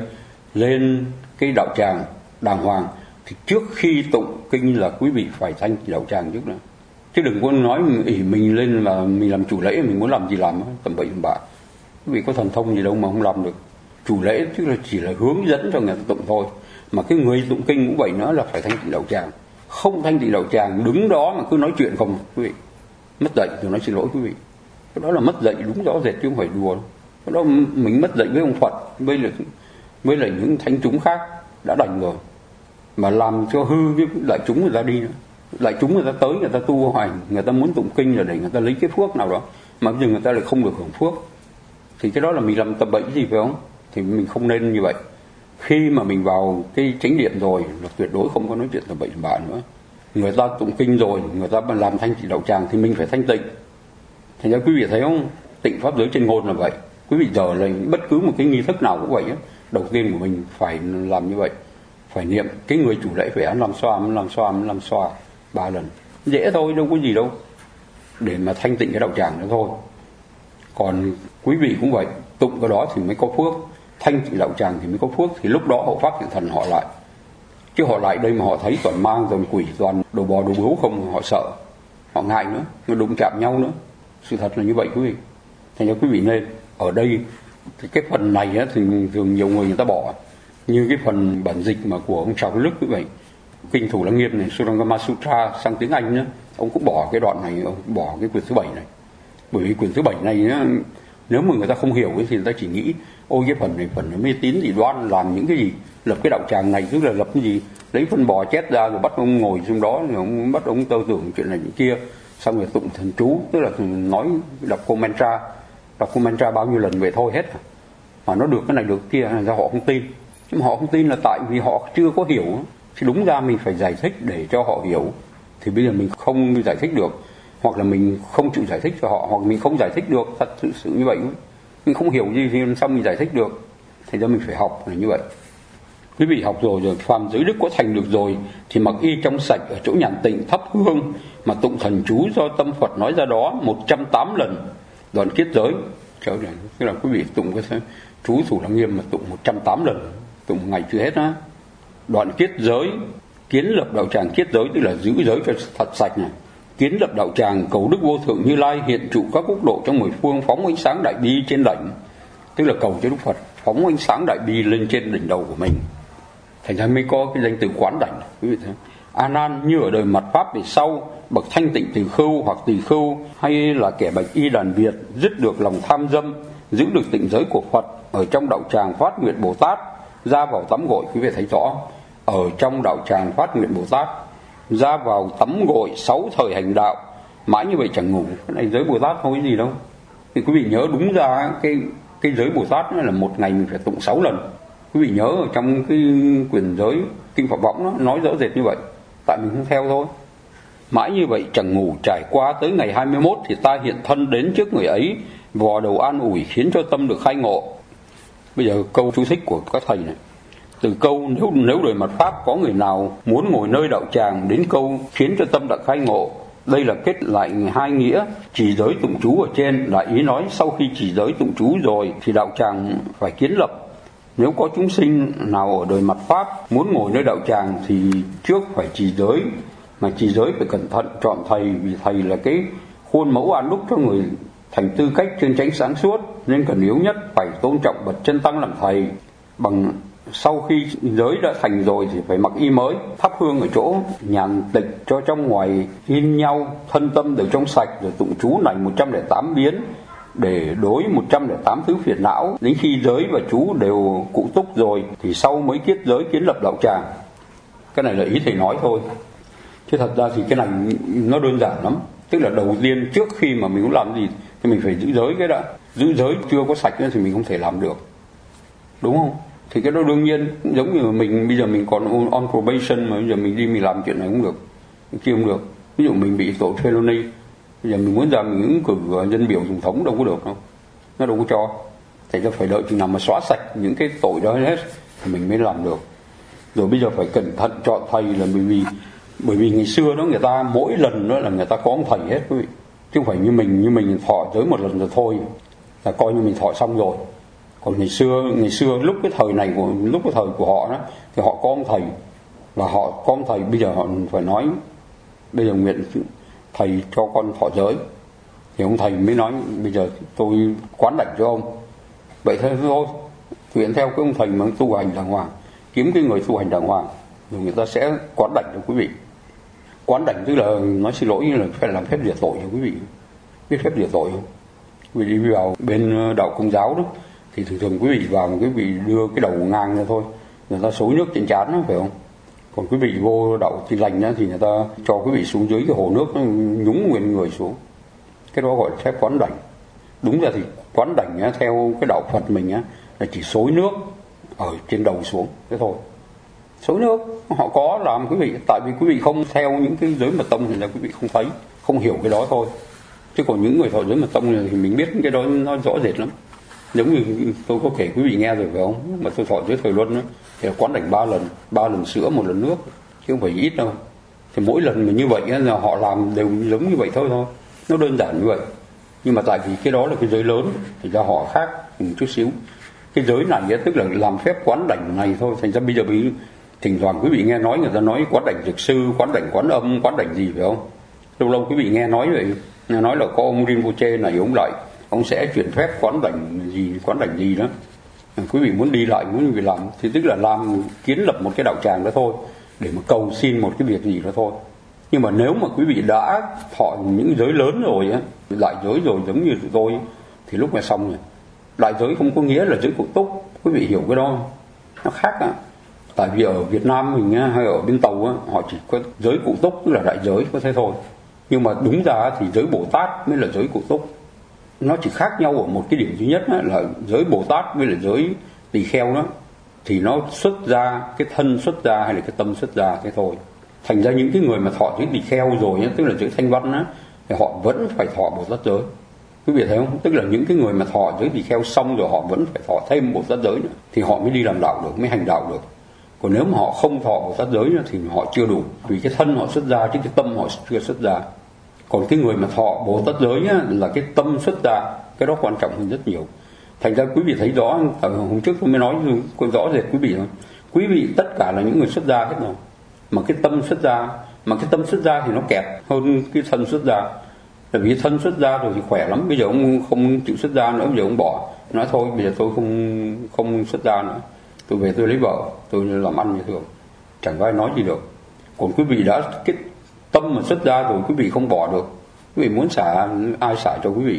lên cái đạo tràng đàng hoàng, thì trước khi tụng kinh là quý vị phải thanh đạo tràng trước đó. Chứ đừng có nói ỉ mình lên là mình làm chủ lễ, mình muốn làm gì làm, tầm bậy tầm bạ. Quý vị có thần thông gì đâu mà không làm được. Chủ lễ tức là chỉ là hướng dẫn cho người ta tụng thôi. Mà cái người tụng kinh cũng vậy nữa, là phải thanh tịnh đạo tràng. Không thanh tịnh đạo tràng, đứng đó mà cứ nói chuyện không quý vị, mất dạy. Tôi nói xin lỗi quý vị, cái đó là mất dạy đúng rõ rệt chứ không phải đùa. Cái đó mình mất dạy với ông Phật, với là với lại những thánh chúng khác đã đành rồi, mà làm cho hư cái đại chúng người ta đi nữa. Lại chúng người ta tới, người ta tu hành, người ta muốn tụng kinh là để người ta lấy cái phước nào đó, mà bây giờ người ta lại không được hưởng phước, thì cái đó là mình làm tập bệnh gì phải không? Thì mình không nên như vậy. Khi mà mình vào cái chánh điện rồi là tuyệt đối không có nói chuyện tập bệnh bạ nữa. Người ta tụng kinh rồi, người ta làm thanh tịnh đạo tràng thì mình phải thanh tịnh. Thành ra quý vị thấy không, tịnh pháp giới trên ngôn là vậy. Quý vị giờ là bất cứ một cái nghi thức nào cũng vậy á, đầu tiên của mình phải làm như vậy, phải niệm cái người chủ lễ phải ăn làm xoa, ăn làm xoa, ăn làm xoa ba lần, dễ thôi, đâu có gì đâu, để mà thanh tịnh cái đạo tràng đó thôi. Còn quý vị cũng vậy, tụng cái đó thì mới có phước, thanh tịnh đạo tràng thì mới có phước, thì lúc đó họ phát hiện thần họ lại. Chứ họ lại đây mà họ thấy toàn ma, toàn quỷ, toàn đồ bò đồ bướu không, họ sợ, họ ngại nữa, nó đụng chạm nhau nữa. Sự thật là như vậy quý vị. Thành ra quý vị nên ở đây thì cái phần này á, thì thường nhiều người người ta bỏ, như cái phần bản dịch mà của ông Trào Đức như vậy, kinh Thủ Lăng Nghiêm này, Surangama Sutra sang tiếng Anh nhá, ông cũng bỏ cái đoạn này, ông bỏ cái quyển thứ bảy này. Bởi vì quyển thứ bảy này nhá, nếu mà người ta không hiểu ấy, thì người ta chỉ nghĩ ôi cái phần này phần nó mê tín dị đoan, làm những cái gì, lập cái đạo tràng này tức là lập cái gì, lấy phân bò chết ra rồi bắt ông ngồi xuống đó, rồi ông bắt ông tơ tưởng chuyện này chuyện kia, xong rồi tụng thần chú, tức là nói đọc commentra, đọc commentra bao nhiêu lần về thôi hết, mà nó được cái này được cái kia, ra họ không tin. Nhưng mà họ không tin là tại vì họ chưa có hiểu, thì đúng ra mình phải giải thích để cho họ hiểu. Thì bây giờ mình không giải thích được, hoặc là mình không chịu giải thích cho họ, hoặc mình không giải thích được, thật sự, sự như vậy, mình không hiểu gì thì làm sao mình giải thích được. Thành ra mình phải học là như vậy. Quý vị học rồi rồi, phàm giới đức có thành được rồi thì mặc y trong sạch, ở chỗ nhàn tịnh thắp hương mà tụng thần chú do tâm Phật nói ra đó một trăm tám lần, đoạn kiết giới. Trời ơi, tức là quý vị tụng cái chú Thủ Lăng Nghiêm mà tụng một trăm tám lần, tụng một ngày chưa hết á. Đoạn kiết giới, kiến lập đạo tràng kiết giới, tức là giữ giới cho thật sạch này. Kiến lập đạo tràng, cầu đức vô thượng Như Lai hiện trụ các quốc độ trong mười phương, phóng ánh sáng đại bi trên đỉnh, tức là cầu cho Đức Phật phóng ánh sáng đại bi lên trên đỉnh đầu của mình. Thành ra mới có cái danh từ quán đảnh. Quý vị thấy A Nan như ở đời mặt pháp về sau, bậc thanh tịnh tỳ khưu hoặc tỳ khưu hay là kẻ bạch y đàn Việt, dứt được lòng tham dâm, giữ được tịnh giới của Phật, ở trong đạo tràng phát nguyện Bồ Tát, ra vào tắm gội. Quý vị thấy rõ, ở trong đạo tràng phát nguyện Bồ Tát, ra vào tắm gội sáu thời hành đạo, mãi như vậy chẳng ngủ. Cái này giới Bồ Tát không có gì đâu. Thì quý vị nhớ đúng ra cái cái giới Bồ Tát là một ngày mình phải tụng sáu lần. Quý vị nhớ ở trong cái quyển giới kinh Pháp Võng nó nói rõ rệt như vậy, tại mình không theo thôi. Mãi như vậy chẳng ngủ, trải qua tới ngày hai mươi mốt thì ta hiện thân đến trước người ấy, vò đầu an ủi khiến cho tâm được khai ngộ. Bây giờ câu chú thích của các thầy này, từ câu nếu nếu đời mặt pháp có người nào muốn ngồi nơi đạo tràng, đến câu khiến cho tâm được khai ngộ. Đây là kết lại hai nghĩa, chỉ giới tụng chú ở trên là ý nói sau khi chỉ giới tụng chú rồi thì đạo tràng phải kiến lập. Nếu có chúng sinh nào ở đời mặt pháp muốn ngồi nơi đạo tràng thì trước phải trì giới, mà trì giới phải cẩn thận chọn thầy, vì thầy là cái khuôn mẫu an đúc cho người thành tư cách chân chánh sáng suốt, nên cần yếu nhất phải tôn trọng bậc chân tăng làm thầy. Bằng sau khi giới đã thành rồi thì phải mặc y mới, thắp hương ở chỗ nhàn tịch cho trong ngoài in nhau, thân tâm đều trong sạch, rồi tụng chú này một trăm lẻ tám biến để đối một trăm lẻ tám thứ phiền não. Đến khi giới và chú đều cụ túc rồi thì sau mới kiết giới kiến lập đạo tràng. Cái này là ý thầy nói thôi, chứ thật ra thì cái này nó đơn giản lắm. Tức là đầu tiên trước khi mà mình muốn làm gì thì mình phải giữ giới cái đã. Giữ giới chưa có sạch nữa thì mình không thể làm được, đúng không? Thì cái đó đương nhiên giống như mình bây giờ mình còn on probation mà bây giờ mình đi mình làm chuyện này cũng được, kia không được. Ví dụ mình bị tội felony, bây giờ mình muốn ra mình ứng cử dân biểu tổng thống đâu có được đâu, nó đâu có cho. Thì cho phải đợi chừng nào mà xóa sạch những cái tội đó hết thì mình mới làm được. Rồi bây giờ phải cẩn thận chọn thầy là bởi vì bởi vì ngày xưa đó người ta mỗi lần đó là người ta có ông thầy hết quý vị, chứ không phải như mình như mình thọ tới một lần rồi thôi là coi như mình thọ xong rồi. Còn ngày xưa ngày xưa lúc cái thời này của lúc cái thời của họ đó thì họ có ông thầy, và họ có ông thầy. Bây giờ họ phải nói bây giờ nguyện thầy cho con thọ giới, thì ông thầy mới nói bây giờ tôi quán đảnh cho ông. Vậy thôi thôi, nguyện theo cái ông thầy mà tu hành đàng hoàng, kiếm cái người tu hành đàng hoàng rồi người ta sẽ quán đảnh cho quý vị. Quán đảnh tức là nói xin lỗi như là phải làm phép diệt tội cho quý vị. Biết phép diệt tội không? Quý vị đi vào bên đạo Công giáo đó thì thường thường quý vị vào một quý vị đưa cái đầu ngang ra thôi, người ta xối nước trên trán đó, phải không? Còn quý vị vô đạo Tin Lành á, thì người ta cho quý vị xuống dưới cái hồ nước, nhúng nguyên người xuống. Cái đó gọi là phép quán đảnh. Đúng ra thì quán đảnh á, theo cái đạo Phật mình á, là chỉ xối nước ở trên đầu xuống, thế thôi. Xối nước, họ có làm quý vị, tại vì quý vị không theo những cái giới mật tông thì là quý vị không thấy, không hiểu cái đó thôi. Chứ còn những người thọ giới mật tông này thì mình biết cái đó nó rõ rệt lắm. Giống như tôi có kể quý vị nghe rồi phải không? Mà tôi thọ giới Thời Luân á, thì quán đảnh ba lần, ba lần sữa một lần nước, chứ không phải ít đâu. Thì mỗi lần mà như vậy á, là họ làm đều giống như vậy thôi thôi, nó đơn giản như vậy. Nhưng mà tại vì cái đó là cái giới lớn thì ra họ khác một chút xíu. Cái giới này á, tức là làm phép quán đảnh này thôi. Thành ra bây giờ bị thỉnh thoảng quý vị nghe nói người ta nói quán đảnh dược sư, quán đảnh quán âm, quán đảnh gì phải không? Lâu lâu quý vị nghe nói vậy, nghe nói là có ông Rinpoche này ông lại ông sẽ chuyển phép quán đảnh gì quán đảnh gì đó. Quý vị muốn đi lại muốn gì làm thì tức là làm kiến lập một cái đạo tràng đó thôi, để mà cầu xin một cái việc gì đó thôi. Nhưng mà nếu mà quý vị đã thọ những giới lớn rồi á, đại giới rồi giống như tụi tôi, thì lúc này xong rồi. Đại giới không có nghĩa là giới cụ túc, quý vị hiểu cái đó, nó khác á. Tại vì ở Việt Nam mình á, hay ở bên Tàu á, họ chỉ có giới cụ túc, tức là đại giới, có thế thôi. Nhưng mà đúng ra thì giới Bồ Tát mới là giới cụ túc. Nó chỉ khác nhau ở một cái điểm duy nhất á, là giới Bồ Tát với là giới tỳ kheo đó, thì nó xuất ra, cái thân xuất ra hay là cái tâm xuất ra, thế thôi. Thành ra những cái người mà thọ giới tỳ kheo rồi á, tức là giới thanh văn á, thì họ vẫn phải thọ Bồ Tát giới. Quý vị thấy không? Tức là những cái người mà thọ giới tỳ kheo xong rồi họ vẫn phải thọ thêm Bồ Tát giới nữa, thì họ mới đi làm đạo được, mới hành đạo được. Còn nếu mà họ không thọ Bồ Tát giới nữa, thì họ chưa đủ, vì cái thân họ xuất ra chứ cái tâm họ chưa xuất ra. Còn cái người mà thọ Bồ Tát giới á, là cái tâm xuất ra, cái đó quan trọng hơn rất nhiều. Thành ra quý vị thấy rõ, hôm trước tôi mới nói có rõ rệt quý vị thôi. Quý vị tất cả là những người xuất gia hết rồi, mà cái tâm xuất ra, mà cái tâm xuất ra thì nó kẹt hơn cái thân xuất ra. Tại vì thân xuất ra rồi thì khỏe lắm, bây giờ ông không chịu xuất ra nữa, bây giờ ông bỏ, nói thôi bây giờ tôi không không xuất ra nữa, tôi về tôi lấy vợ, tôi làm ăn như thường, chẳng có ai nói gì được. Còn quý vị đã cái tâm mà xuất ra rồi, quý vị không bỏ được, quý vị muốn xả ai xả cho quý vị,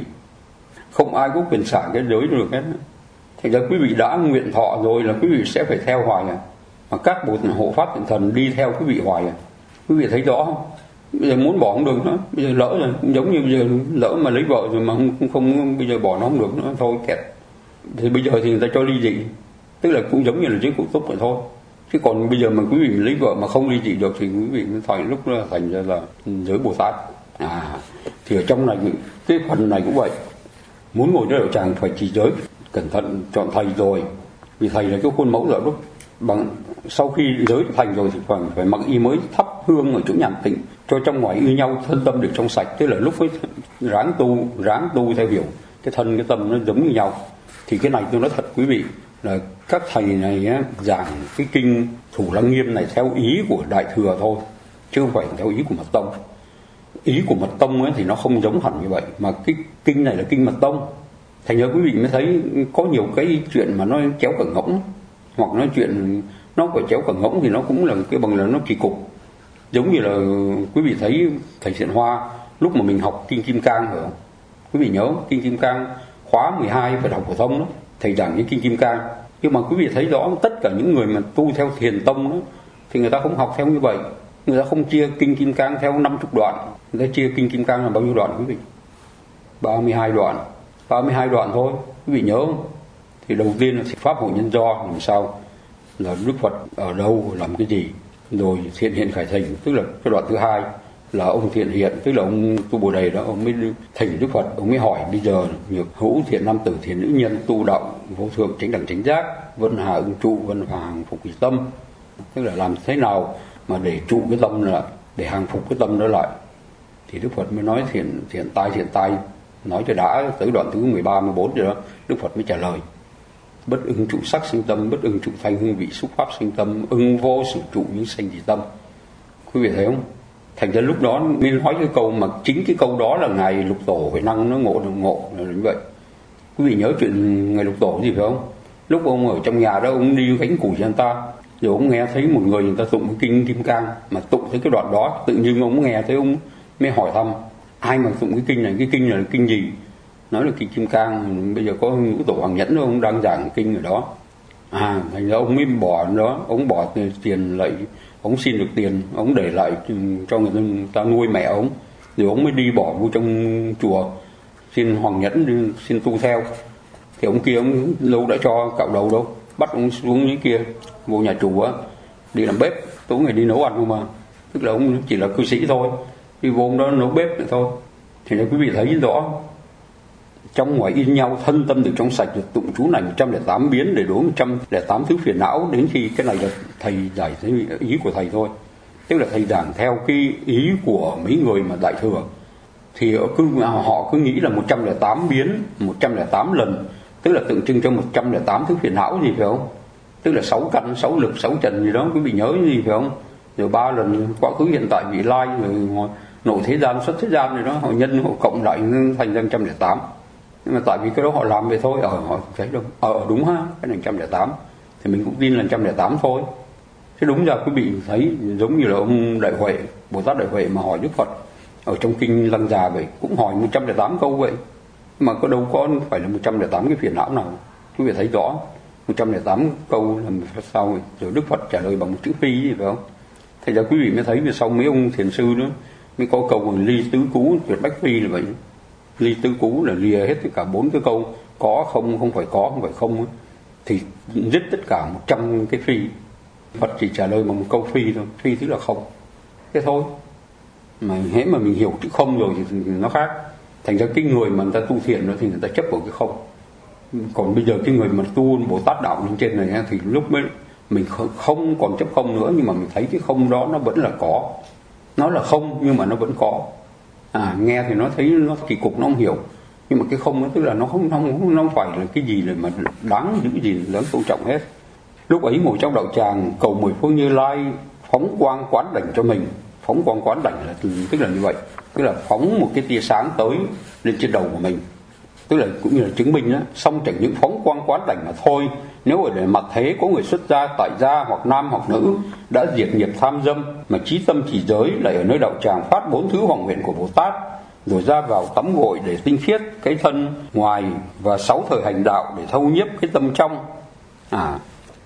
không ai có quyền xả cái giới được hết. Thành ra quý vị đã nguyện thọ rồi là quý vị sẽ phải theo hoài à. Mà các bồ hộ pháp thiện thần đi theo quý vị hoài à. Quý vị thấy rõ không? Bây giờ muốn bỏ không được nữa, bây giờ lỡ rồi, giống như bây giờ lỡ mà lấy vợ rồi mà không, không bây giờ bỏ nó không được nữa, thôi kẹt. Thì bây giờ thì người ta cho ly dị, tức là cũng giống như là giới cụ túc vậy thôi. Chứ còn bây giờ mà quý vị lấy vợ mà không ly dị được thì quý vị thành lúc đó thành ra là giới Bồ Tát. À, thì ở trong này cái phần này cũng vậy. Muốn ngồi trên đạo tràng phải trì giới, cẩn thận chọn thầy rồi, vì thầy là cái khuôn mẫu rồi lúc bằng sau khi giới thành rồi thì phải phải mặc y mới thắp hương ở chỗ nhàn tịnh cho trong ngoài như nhau, thân tâm được trong sạch. Tức là lúc ấy ráng tu ráng tu theo hiểu cái thân cái tâm nó giống như nhau. Thì cái này tôi nói thật quý vị là các thầy này á, giảng cái kinh Thủ Lăng Nghiêm này theo ý của Đại Thừa thôi, chứ không phải theo ý của Mật Tông. Ý của Mật Tông ấy thì nó không giống hẳn như vậy, mà cái kinh này là kinh Mật Tông. Thành ra quý vị mới thấy có nhiều cái chuyện mà nó chéo cả ngỗng, hoặc nói chuyện nó phải chéo cả ngỗng thì nó cũng là cái bằng là nó kỳ cục. Giống như là quý vị thấy thầy Thiện Hoa lúc mà mình học kinh Kim Cang phải không? Quý vị nhớ kinh Kim Cang khóa mười hai phải học phổ thông đó, thầy giảng những kinh Kim Cang. Nhưng mà quý vị thấy rõ tất cả những người mà tu theo Thiền Tông đó thì người ta không học theo như vậy. Người ta không chia kinh Kim Cang theo năm mươi đoạn, người ta chia kinh Kim Cang là bao nhiêu đoạn quý vị? ba mươi hai đoạn. ba mươi hai đoạn thôi, quý vị nhớ không? Thì đầu tiên là pháp hội nhân do làm sao, là Đức Phật ở đâu làm cái gì, rồi thiện hiện khải thành, tức là cái đoạn thứ hai là ông thiện hiện, tức là ông tu Bồ Đề đó, ông mới thành Đức Phật, ông mới hỏi bây giờ nhược hữu thiện nam tử thiện nữ nhân tu đạo vô thượng chánh đẳng chánh giác, vân hà ưng trụ vân hà hàng phục cái tâm, tức là làm thế nào mà để trụ cái tâm lại, để hàng phục cái tâm đó lại. Thì Đức Phật mới nói thiện thiện tai thiện tai, nói cho đã tới đoạn thứ mười ba, mười bốn rồi đó, Đức Phật mới trả lời: bất ưng trụ sắc sinh tâm, bất ưng trụ thanh hương vị xúc pháp sinh tâm, ưng vô sự trụ những sanh thì tâm. Quý vị thấy không? Thành ra lúc đó nên nói cái câu mà chính cái câu đó là ngài Lục Tổ phải năng nó ngộ được ngộ là như vậy. Quý vị nhớ chuyện ngài Lục Tổ gì phải không? Lúc ông ở trong nhà đó, ông đi gánh củi cho người ta, rồi ông nghe thấy một người người ta tụng cái kinh Kim Cang, mà tụng thấy cái đoạn đó tự nhiên ông nghe thấy, ông mới hỏi thăm ai mà tụng cái kinh này, cái kinh này là kinh gì? Nói là kinh Kim Cang. Bây giờ có Ngũ Tổ Hoàng Nhẫn ông đang giảng kinh ở đó. À, thành ra ông mới bỏ đó, ông bỏ tiền lại, ông xin được tiền, ông để lại cho người ta nuôi mẹ ông, rồi ông mới đi bỏ vô trong chùa xin Hoàng Nhẫn đi, xin tu theo. Thì ông kia ông lâu đã cho cạo đầu đâu, bắt ông xuống dưới kia vô nhà chủ á, đi làm bếp, tối ngày đi nấu ăn không mà, tức là ông chỉ là cư sĩ thôi, đi vô đó nấu bếp nữa thôi. Thì quý vị thấy rõ, trong ngoài in nhau thân tâm được trong sạch, được tụng chú này một trăm lẻ tám biến để đối một trăm lẻ tám thứ phiền não. Đến khi cái này là thầy giải thích ý của thầy thôi, tức là thầy giảng theo cái ý của mấy người mà đại thừa, thì cứ họ cứ nghĩ là một trăm lẻ tám biến, một trăm lẻ tám lần, tức là tượng trưng cho một trăm lẻ tám thứ phiền não gì phải không, tức là sáu căn, sáu lực, sáu trần gì đó, quý vị nhớ gì phải không, rồi ba lần quá khứ hiện tại vị lai, rồi nội thế gian xuất thế gian, rồi đó họ nhân họ cộng lại thành ra một trăm lẻ tám. Nhưng mà tại vì cái đó họ làm về thôi, ở họ thấy đâu, ờ đúng ha, cái này một trăm lẻ tám thì mình cũng tin là một trăm lẻ tám thôi. Thế đúng ra quý vị thấy giống như là ông Đại Huệ, Bồ Tát Đại Huệ mà hỏi Đức Phật ở trong kinh Lăng Già vậy, cũng hỏi một trăm lẻ tám câu vậy, mà có đâu có phải là một trăm lẻ tám cái phiền não nào. Quý vị thấy rõ một trăm lẻ tám câu là sao rồi, rồi Đức Phật trả lời bằng một chữ phi gì phải không. Thế ra quý vị mới thấy về sau mấy ông thiền sư nữa mới có câu ly tứ cú tuyệt bách phi là vậy. Ly tứ cú là lìa hết tất cả bốn cái câu có không, không phải có, không phải không, thì dứt tất cả một trăm cái phi. Phật chỉ trả lời bằng một câu phi thôi, phi tức là không, thế thôi. Mà hễ mà mình hiểu chữ không rồi thì nó khác. Thành ra cái người mà người ta tu thiện đó thì người ta chấp vào cái không. Còn bây giờ cái người mà tu Bồ Tát đạo lên trên này thì lúc mới mình không còn chấp không nữa, nhưng mà mình thấy cái không đó nó vẫn là có, nó là không nhưng mà nó vẫn có. À, nghe thì nó thấy nó kỳ cục, nó không hiểu, nhưng mà cái không đó tức là nó không không nó không phải là cái gì là mà đáng giữ gì lớn tôn trọng hết. Lúc ấy ngồi trong đạo tràng cầu mười phương Như Lai phóng quang quán đảnh cho mình. Phóng quang quán đảnh là tức là như vậy, tức là phóng một cái tia sáng tới lên trên đầu của mình, tức là cũng như là chứng minh đó. Xong chẳng những phóng quang quán đảnh mà thôi, nếu ở để mặt thế có người xuất gia, tại gia hoặc nam hoặc nữ đã diệt nghiệp tham dâm mà chí tâm chỉ giới, lại ở nơi đạo tràng phát bốn thứ hoàng nguyện của Bồ Tát, rồi ra vào tắm gội để tinh khiết cái thân ngoài, và sáu thời hành đạo để thâu nhiếp cái tâm trong. À,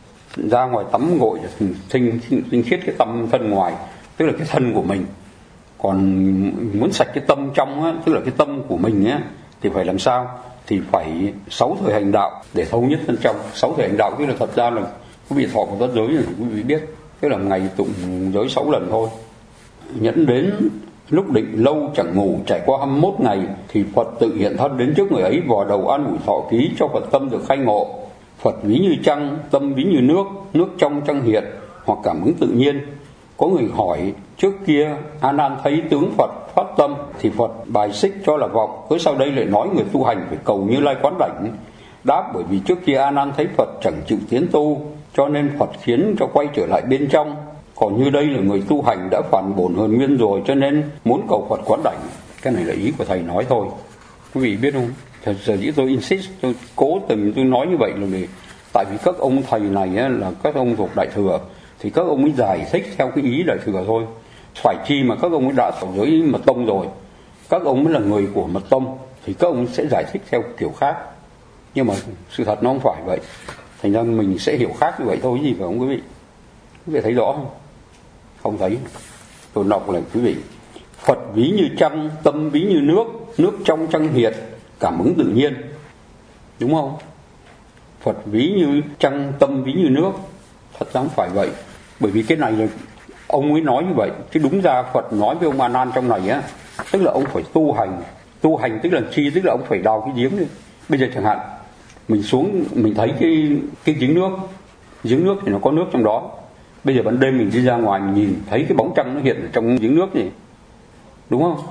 ra ngoài tắm gội để tinh, tinh khiết cái tâm thân ngoài, tức là cái thân của mình. Còn muốn sạch cái tâm trong á, tức là cái tâm của mình á, thì phải làm sao? Thì phải sáu thời hành đạo để thâu nhất thân trong. Sáu thời hành đạo tức là thật ra là quý vị thọ của tất giới thì quý vị biết, tức là ngày tụng giới sáu lần thôi. Nhẫn đến lúc định lâu chẳng ngủ, trải qua hai mươi mốt ngày thì Phật tự hiện thân đến trước người ấy, vò đầu an ủi thọ ký cho Phật tâm được khai ngộ. Phật ví như trăng, tâm ví như nước, nước trong trăng hiện, hoặc cảm ứng tự nhiên. Có người hỏi trước kia A Nan thấy tướng Phật phát tâm thì Phật bài xích cho là vọng, cứ sau đây lại nói người tu hành phải cầu Như Lai quán đảnh. Đáp bởi vì trước kia A Nan thấy Phật chẳng chịu tiến tu, cho nên Phật khiến cho quay trở lại bên trong. Còn như đây là người tu hành đã phản bổn hồn nguyên rồi, cho nên muốn cầu Phật quán đảnh. Cái này là ý của thầy nói thôi, quý vị biết không? Thật sự tôi insist, tôi cố tình tôi nói như vậy là vì tại vì các ông thầy này á, là các ông thuộc đại thừa, thì các ông ấy giải thích theo cái ý đại thừa thôi. Phải chi mà các ông ấy đã thảo giới mật tông rồi, các ông mới là người của mật tông, thì các ông sẽ giải thích theo kiểu khác. Nhưng mà sự thật nó không phải vậy, thành ra mình sẽ hiểu khác như vậy thôi, gì phải không quý vị? Quý vị thấy rõ không? Không thấy. Tôi đọc lại quý vị. Phật ví như trăng, tâm ví như nước, nước trong trăng hiện, cảm ứng tự nhiên. Đúng không? Phật ví như trăng, tâm ví như nước. Thật ra không phải vậy. Bởi vì cái này là ông ấy nói như vậy, chứ đúng ra Phật nói với ông A Nan trong này á, tức là ông phải tu hành. Tu hành tức là chi? Tức là ông phải đào cái giếng đi. Bây giờ chẳng hạn mình xuống mình thấy cái cái giếng nước, giếng nước thì nó có nước trong đó. Bây giờ ban đêm mình đi ra ngoài mình nhìn thấy cái bóng trăng nó hiện ở trong giếng nước gì, đúng không?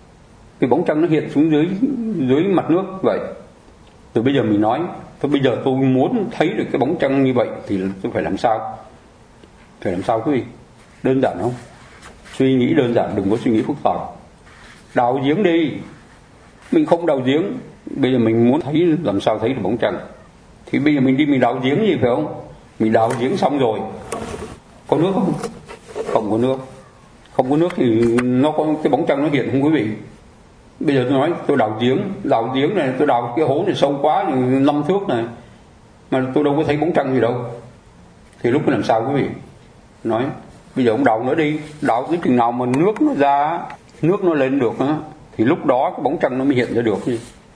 Cái bóng trăng nó hiện xuống dưới dưới mặt nước vậy. Từ bây giờ mình nói, thôi bây giờ tôi muốn thấy được cái bóng trăng như vậy thì tôi phải làm sao? Phải làm sao quý vị? Đơn giản không? Suy nghĩ đơn giản, đừng có suy nghĩ phức tạp. Đào giếng đi. Mình không đào giếng, bây giờ mình muốn thấy làm sao thấy được bóng trăng, thì bây giờ mình đi mình đào giếng gì phải không? Mình đào giếng xong rồi có nước không? Không có nước. Không có nước thì nó có cái bóng trăng nó hiện không quý vị? Bây giờ tôi nói tôi đào giếng, đào giếng này tôi đào cái hố này sâu quá năm thước này, mà tôi đâu có thấy bóng trăng gì đâu. Thì lúc làm sao quý vị? Nói bây giờ ông đào nữa đi, đào tới chừng nào mà nước nó ra, nước nó lên được á, thì lúc đó cái bóng trăng nó mới hiện ra được.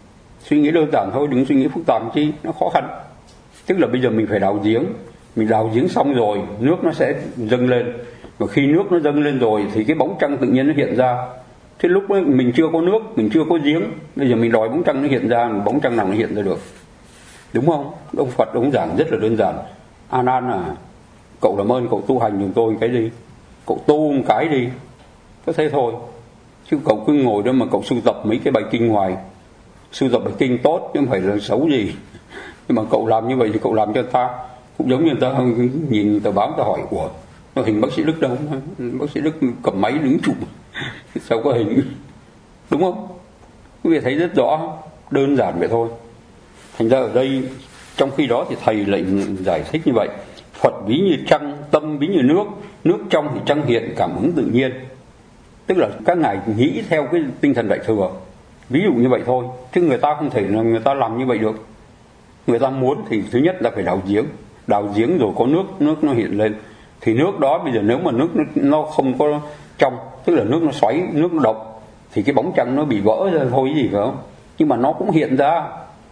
Suy nghĩ đơn giản thôi, đừng suy nghĩ phức tạp chi, nó khó khăn. Tức là bây giờ mình phải đào giếng, mình đào giếng xong rồi nước nó sẽ dâng lên, và khi nước nó dâng lên rồi thì cái bóng trăng tự nhiên nó hiện ra. Thế lúc ấy mình chưa có nước, mình chưa có giếng, bây giờ mình đòi bóng trăng nó hiện ra, bóng trăng nào nó hiện ra được, đúng không? Ông Phật ông giảng rất là đơn giản. A Nan à, cậu làm ơn cậu tu hành giùm tôi cái đi, cậu tu một cái đi, có thế thôi. Chứ cậu cứ ngồi đó mà cậu sưu tập mấy cái bài kinh ngoài, sưu tập bài kinh tốt chứ không phải là xấu gì. Nhưng mà cậu làm như vậy thì cậu làm cho ta cũng giống như ta nhìn tờ báo ta hỏi, ủa nó hình bác sĩ Đức đâu? Bác sĩ Đức cầm máy đứng chụp sao có hình, đúng không? Quý vị thấy rất rõ, đơn giản vậy thôi. Thành ra ở đây trong khi đó thì thầy lại giải thích như vậy: Phật ví như trăng, tâm ví như nước, nước trong thì trăng hiện, cảm ứng tự nhiên. Tức là các ngài nghĩ theo cái tinh thần Đại Thừa, ví dụ như vậy thôi, chứ người ta không thể là người ta làm như vậy được. Người ta muốn thì thứ nhất là phải đào giếng, đào giếng rồi có nước, nước nó hiện lên. Thì nước đó bây giờ nếu mà nước nó, nó không có trong, tức là nước nó xoáy, nước nó độc, thì cái bóng trăng nó bị vỡ ra thôi gì phải không? Nhưng mà nó cũng hiện ra,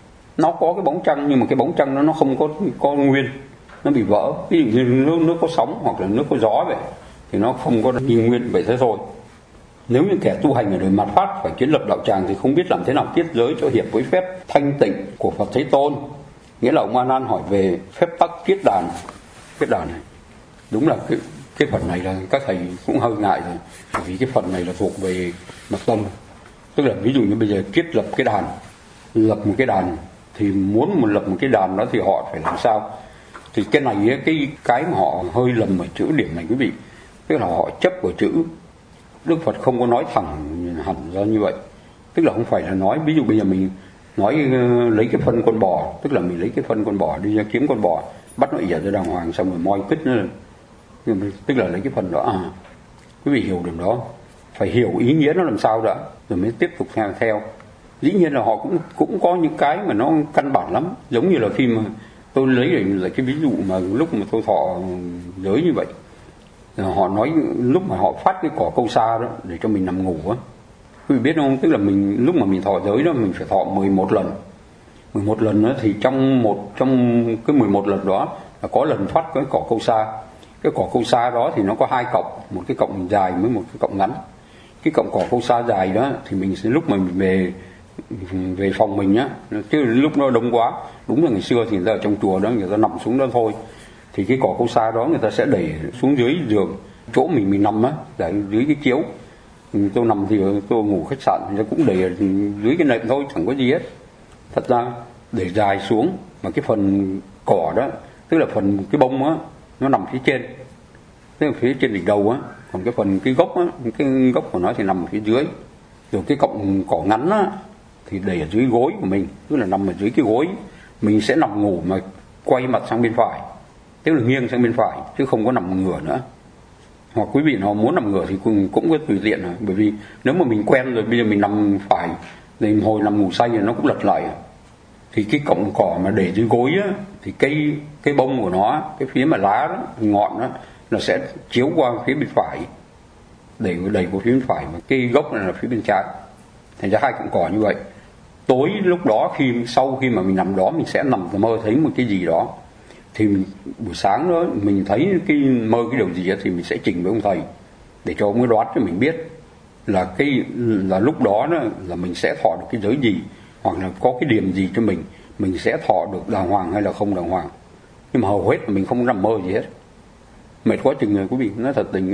nó có cái bóng trăng, nhưng mà cái bóng trăng nó nó không có có nguyên, nó bị vỡ. Ví dụ như nước nước có sóng hoặc là nước có gió vậy, thì nó không có như nguyên vậy thế thôi. Nếu như kẻ tu hành ở đời mạt Pháp phải kiến lập đạo tràng thì không biết làm thế nào tiết giới cho hiệp với phép thanh tịnh của Phật Thế Tôn. Nghĩa là ông A Nan hỏi về phép tắc kiết đàn. Kiết đàn này đúng là cái cái phần này là các thầy cũng hơi ngại rồi, bởi vì cái phần này là thuộc về mặt tâm. Tức là ví dụ như bây giờ kiết lập cái đàn, lập một cái đàn, thì muốn một lập một cái đàn đó thì họ phải làm sao? Thì cái này cái cái mà họ hơi lầm ở chữ điểm này quý vị, tức là họ chấp vào chữ. Đức Phật không có nói thẳng hẳn ra như vậy. Tức là không phải là nói, ví dụ bây giờ mình nói uh, lấy cái phân con bò, tức là mình lấy cái phân con bò đi ra kiếm con bò, bắt nó ỉa ra đàng hoàng xong rồi moi cứt nó lên. Tức là lấy cái phần đó. À, quý vị hiểu được đó, phải hiểu ý nghĩa nó làm sao đã, rồi mới tiếp tục theo theo. Dĩ nhiên là họ cũng cũng có những cái mà nó căn bản lắm, giống như là khi mà tôi lấy để là cái ví dụ mà lúc mà tôi thọ giới như vậy, họ nói lúc mà họ phát cái cỏ câu sa đó để cho mình nằm ngủ á, quý vị biết không? Tức là mình lúc mà mình thọ giới đó mình phải thọ mười một lần, mười một lần đó, thì trong một trong cái mười một lần đó là có lần phát cái cỏ câu sa. Cái cỏ câu sa đó thì nó có hai cọng, một cái cọng dài với một cái cọng ngắn. Cái cọng cỏ câu sa dài đó thì mình sẽ lúc mà mình về về phòng mình á, chứ lúc nó đông quá, đúng là ngày xưa thì người ta ở trong chùa đó người ta nằm xuống đó thôi, thì cái cỏ câu sa đó người ta sẽ đẩy xuống dưới giường chỗ mình mình nằm á, để dưới cái chiếu. Tôi nằm thì tôi ngủ khách sạn thì cũng để ở dưới cái nệm thôi, chẳng có gì hết. Thật ra để dài xuống mà cái phần cỏ đó, tức là phần cái bông á, nó nằm phía trên, tức là phía trên đỉnh đầu á, còn cái phần cái gốc á, cái gốc của nó thì nằm ở phía dưới. Rồi cái cọng cỏ ngắn á thì để ở dưới gối của mình, tức là nằm ở dưới cái gối. Mình sẽ nằm ngủ mà quay mặt sang bên phải, tức là nghiêng sang bên phải, chứ không có nằm ngửa nữa. Hoặc quý vị nào muốn nằm ngửa thì cũng, cũng có tùy tiện rồi, bởi vì nếu mà mình quen rồi, bây giờ mình nằm phải, thì hồi nằm ngủ say thì nó cũng lật lại. Thì cái cọng cỏ mà để dưới gối á, thì cây cái bông của nó, cái phía mà lá đó, ngọn đó, nó sẽ chiếu qua phía bên phải, đẩy đẩy qua phía bên phải, và cái gốc này là phía bên trái. Thành ra hai cọng cỏ như vậy. Tối lúc đó khi sau khi mà mình nằm đó, mình sẽ nằm mơ thấy một cái gì đó, thì mình, buổi sáng đó mình thấy cái mơ cái điều gì đó, thì mình sẽ trình với ông thầy để cho ông ấy đoán cho mình biết là cái là lúc đó, đó là mình sẽ thọ được cái giới gì, hoặc là có cái điểm gì cho mình, mình sẽ thọ được đàng hoàng hay là không đàng hoàng. Nhưng mà hầu hết là mình không nằm mơ gì hết, mệt quá chừng người quý vị, nói thật tình.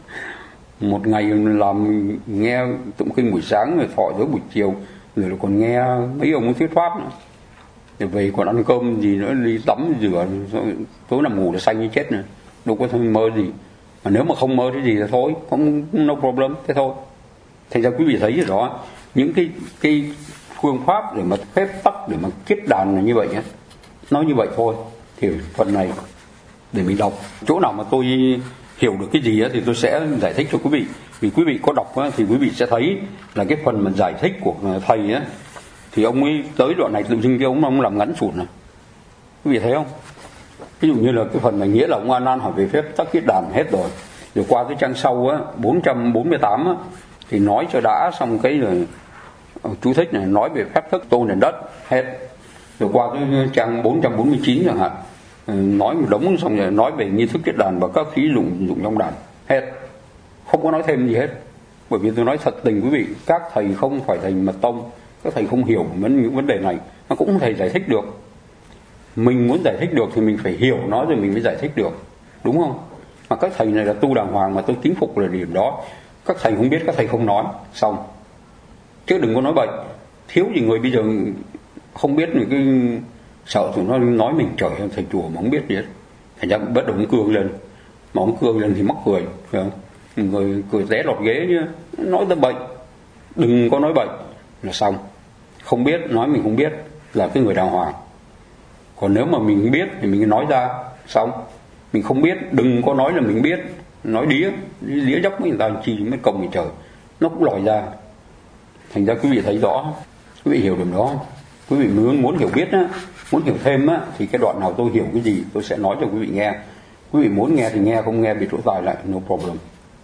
Một ngày làm nghe tụng kinh buổi sáng rồi thọ giới buổi chiều, rồi còn nghe mấy ông thuyết pháp nữa, rồi về còn ăn cơm gì nữa, đi tắm rửa, tối nằm ngủ là xanh như chết nữa, đâu có mơ gì. Mà nếu mà không mơ cái gì thì thôi, không no problem, thế thôi. Thành ra quý vị thấy rồi đó, những cái cái phương pháp để mà phép tắc để mà kết đàn là như vậy á, nó như vậy thôi. Thì phần này để mình đọc, chỗ nào mà tôi hiểu được cái gì á thì tôi sẽ giải thích cho quý vị. Vì quý vị có đọc á, thì quý vị sẽ thấy là cái phần mà giải thích của thầy á, thì ông ấy tới đoạn này tự dưng cái ông ông làm ngắn sụt này, Quý vị thấy không? Ví dụ như là cái phần này nghĩa là ông A Nan hỏi về phép tắc thiết đàn hết rồi. Rồi qua cái trang sau á, bốn trăm bốn mươi tám á, thì nói cho đã xong cái rồi chú thích này nói về phép thức tôn nền đất hết. Rồi qua cái trang bốn trăm bốn mươi chín chẳng hạn, nói một đống xong rồi nói về nghi thức thiết đàn và các khí dụng dụng trong đàn hết. Không có nói thêm gì hết. Bởi vì tôi nói thật tình quý vị, các thầy không phải thầy mật tông, các thầy không hiểu những vấn đề này, nó cũng không thể giải thích được. Mình muốn giải thích được thì mình phải hiểu nó rồi mình mới giải thích được, đúng không? Mà các thầy này là tu đàng hoàng, mà tôi kính phục là điểm đó. Các thầy không biết, các thầy không nói, xong. Chứ đừng có nói bậy. Thiếu gì người bây giờ không biết những cái sợ tụi nó nói mình trời ơi thầy chùa mà không biết gì hết. Thành ra bắt đầu ông cương lên. Mà ông cương lên thì mắc cười, phải không? Người cười té lọt ghế chứ. Nói tới bệnh, đừng có nói bệnh là xong. Không biết, nói mình không biết là cái người đàng hoàng. Còn nếu mà mình biết thì mình nói ra, xong. Mình không biết, đừng có nói là mình biết. Nói đía, đía dốc với người ta chi mới công người trời. Nó cũng lòi ra. Thành ra quý vị thấy rõ, quý vị hiểu được đó. Quý vị muốn, muốn hiểu biết á, muốn hiểu thêm á, thì cái đoạn nào tôi hiểu cái gì tôi sẽ nói cho quý vị nghe. Quý vị muốn nghe thì nghe, không nghe bị trỗi tài lại, no problem.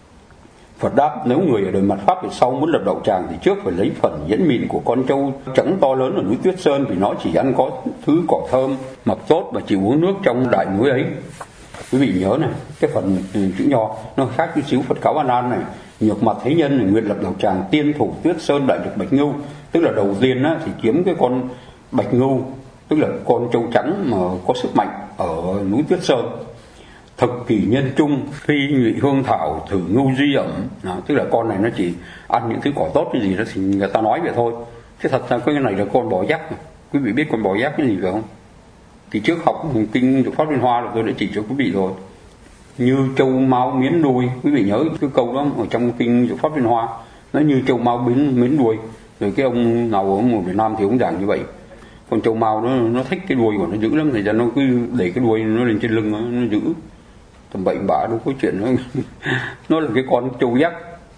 Phật đáp, nếu người ở đời mặt Pháp về sau muốn lập đạo tràng thì trước phải lấy phần nhẫn mịn của con trâu trắng to lớn ở núi Tuyết Sơn, vì nó chỉ ăn có thứ cỏ thơm, mập tốt và chỉ uống nước trong đại núi ấy. Quý vị nhớ này, cái phần chữ nho nó khác chút xíu Phật cáo A Nan này. Nhược mặt thế nhân này, nguyện lập đạo tràng tiên thủ Tuyết Sơn đại lực bạch ngưu. Tức là đầu tiên á, thì kiếm cái con bạch ngưu, tức là con trâu trắng mà có sức mạnh ở núi Tuyết Sơn. Thực kỷ nhân trung, phi nhụy hương thảo, thử ngưu duy ẩm. Đó, tức là con này nó chỉ ăn những thứ cỏ tốt cái gì đó thì người ta nói vậy thôi. Chứ thật ra cái này là con bò giác. Quý vị biết con bò giác cái gì phải không? Thì trước học kinh Dục Pháp Liên Hoa là tôi đã chỉ cho quý vị rồi. Như trâu mao miến đuôi, quý vị nhớ cái câu đó ở trong kinh Dục Pháp Liên Hoa, nó như trâu mao miến miến đuôi. Rồi cái ông nào ở một Việt Nam thì ông giảng như vậy. Con trâu mao nó nó thích cái đuôi của nó dữ lắm, thì ra nó cứ để cái đuôi nó lên trên lưng nó, nó giữ. Tầm bậy bạ đâu có chuyện nữa. Nó là cái con trâu giác,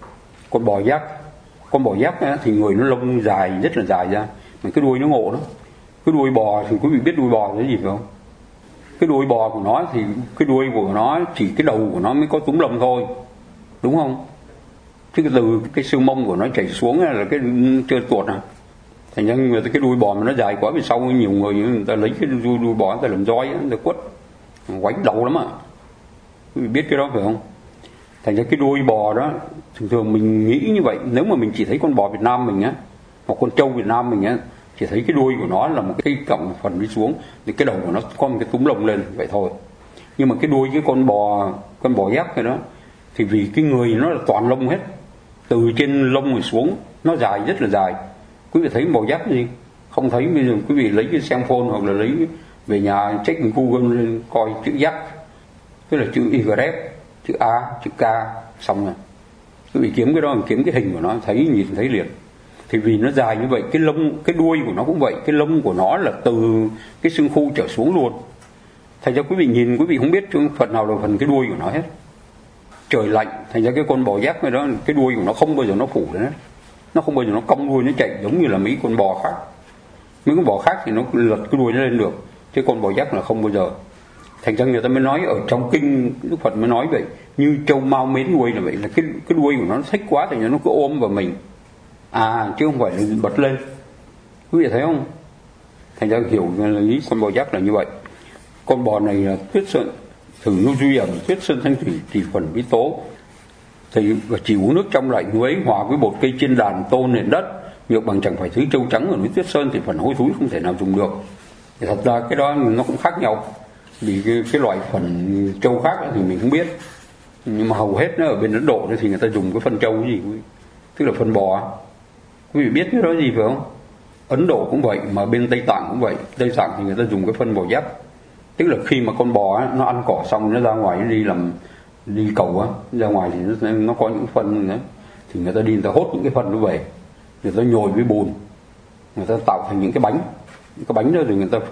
con bò giác. Con bò giác á, thì người nó lông dài, rất là dài ra, mà cái đuôi nó ngộ đó. Cái đuôi bò thì quý vị biết đuôi bò là gì phải không? Cái đuôi bò của nó thì cái đuôi của nó chỉ cái đầu của nó mới có túm lông thôi, đúng không? Chứ từ cái xương mông của nó chảy xuống là cái trơn tuột à. Thành ra người ta cái đuôi bò mà nó dài quá, vì sau nhiều người người ta lấy cái đuôi đuôi bò người ta làm roi, người ta quất quánh đầu lắm à. Quý vị biết cái đó phải không? Thành ra cái đuôi bò đó thường thường mình nghĩ như vậy. Nếu mà mình chỉ thấy con bò Việt Nam mình á, hoặc con trâu Việt Nam mình á, chỉ thấy cái đuôi của nó là một cái cọng phần đi xuống, thì cái đầu của nó có một cái túm lông lên vậy thôi. Nhưng mà cái đuôi cái con bò con bò giác này đó, thì vì cái người nó là toàn lông hết, từ trên lông rồi xuống nó dài, rất là dài. Quý vị thấy bò giác gì không thấy? Bây giờ quý vị lấy cái xem phone hoặc là lấy về nhà check Google lên coi chữ giác, tức là chữ Y G F, chữ A, chữ K, xong rồi quý vị kiếm cái đó, kiếm cái hình của nó thấy, nhìn thấy liền. Thì vì nó dài như vậy, cái lông, cái đuôi của nó cũng vậy, cái lông của nó là từ cái xương khu trở xuống luôn. Thành ra quý vị nhìn, quý vị không biết phần nào là phần cái đuôi của nó hết. Trời lạnh, thành ra cái con bò giác này đó, cái đuôi của nó không bao giờ nó phủ lên hết. Nó không bao giờ nó cong đuôi, nó chạy giống như là mấy con bò khác. Mấy con bò khác thì nó lật cái đuôi nó lên được, chứ con bò giác là không bao giờ. Thành ra người ta mới nói ở trong kinh Đức Phật mới nói vậy, như trâu mao mến đuôi là vậy, là cái cái đuôi của nó thích quá thì nó cứ ôm vào mình. À, chứ không phải là bật lên. Quý vị thấy không? Thành ra hiểu là ý con bò giác là như vậy. Con bò này là Tuyết Sơn, thử ngưu duy ẩm, Tuyết Sơn thanh thủy, tỷ phần bí tố. Thì chỉ uống nước trong lạnh núi hòa với bột cây trên đàn tôn nền đất, nhược bằng chẳng phải thứ trâu trắng ở núi Tuyết Sơn thì phần hôi thối không thể nào dùng được. Thì thật ra cái đó nó cũng khác nhau. Vì cái, cái loại phần trâu khác thì mình không biết. Nhưng mà hầu hết nó ở bên Ấn Độ thì người ta dùng cái phân trâu cái gì, tức là phân bò. Quý vị biết cái đó gì phải không? Ấn Độ cũng vậy, mà bên Tây Tạng cũng vậy. Tây Tạng thì người ta dùng cái phân bò giác. Tức là khi mà con bò á, nó ăn cỏ xong nó ra ngoài nó đi làm đi cầu á, ra ngoài thì nó, nó có những phân nữa, thì người ta đi người ta hốt những cái phân nó về, người ta nhồi với bùn, người ta tạo thành những cái bánh. Những cái bánh đó thì người ta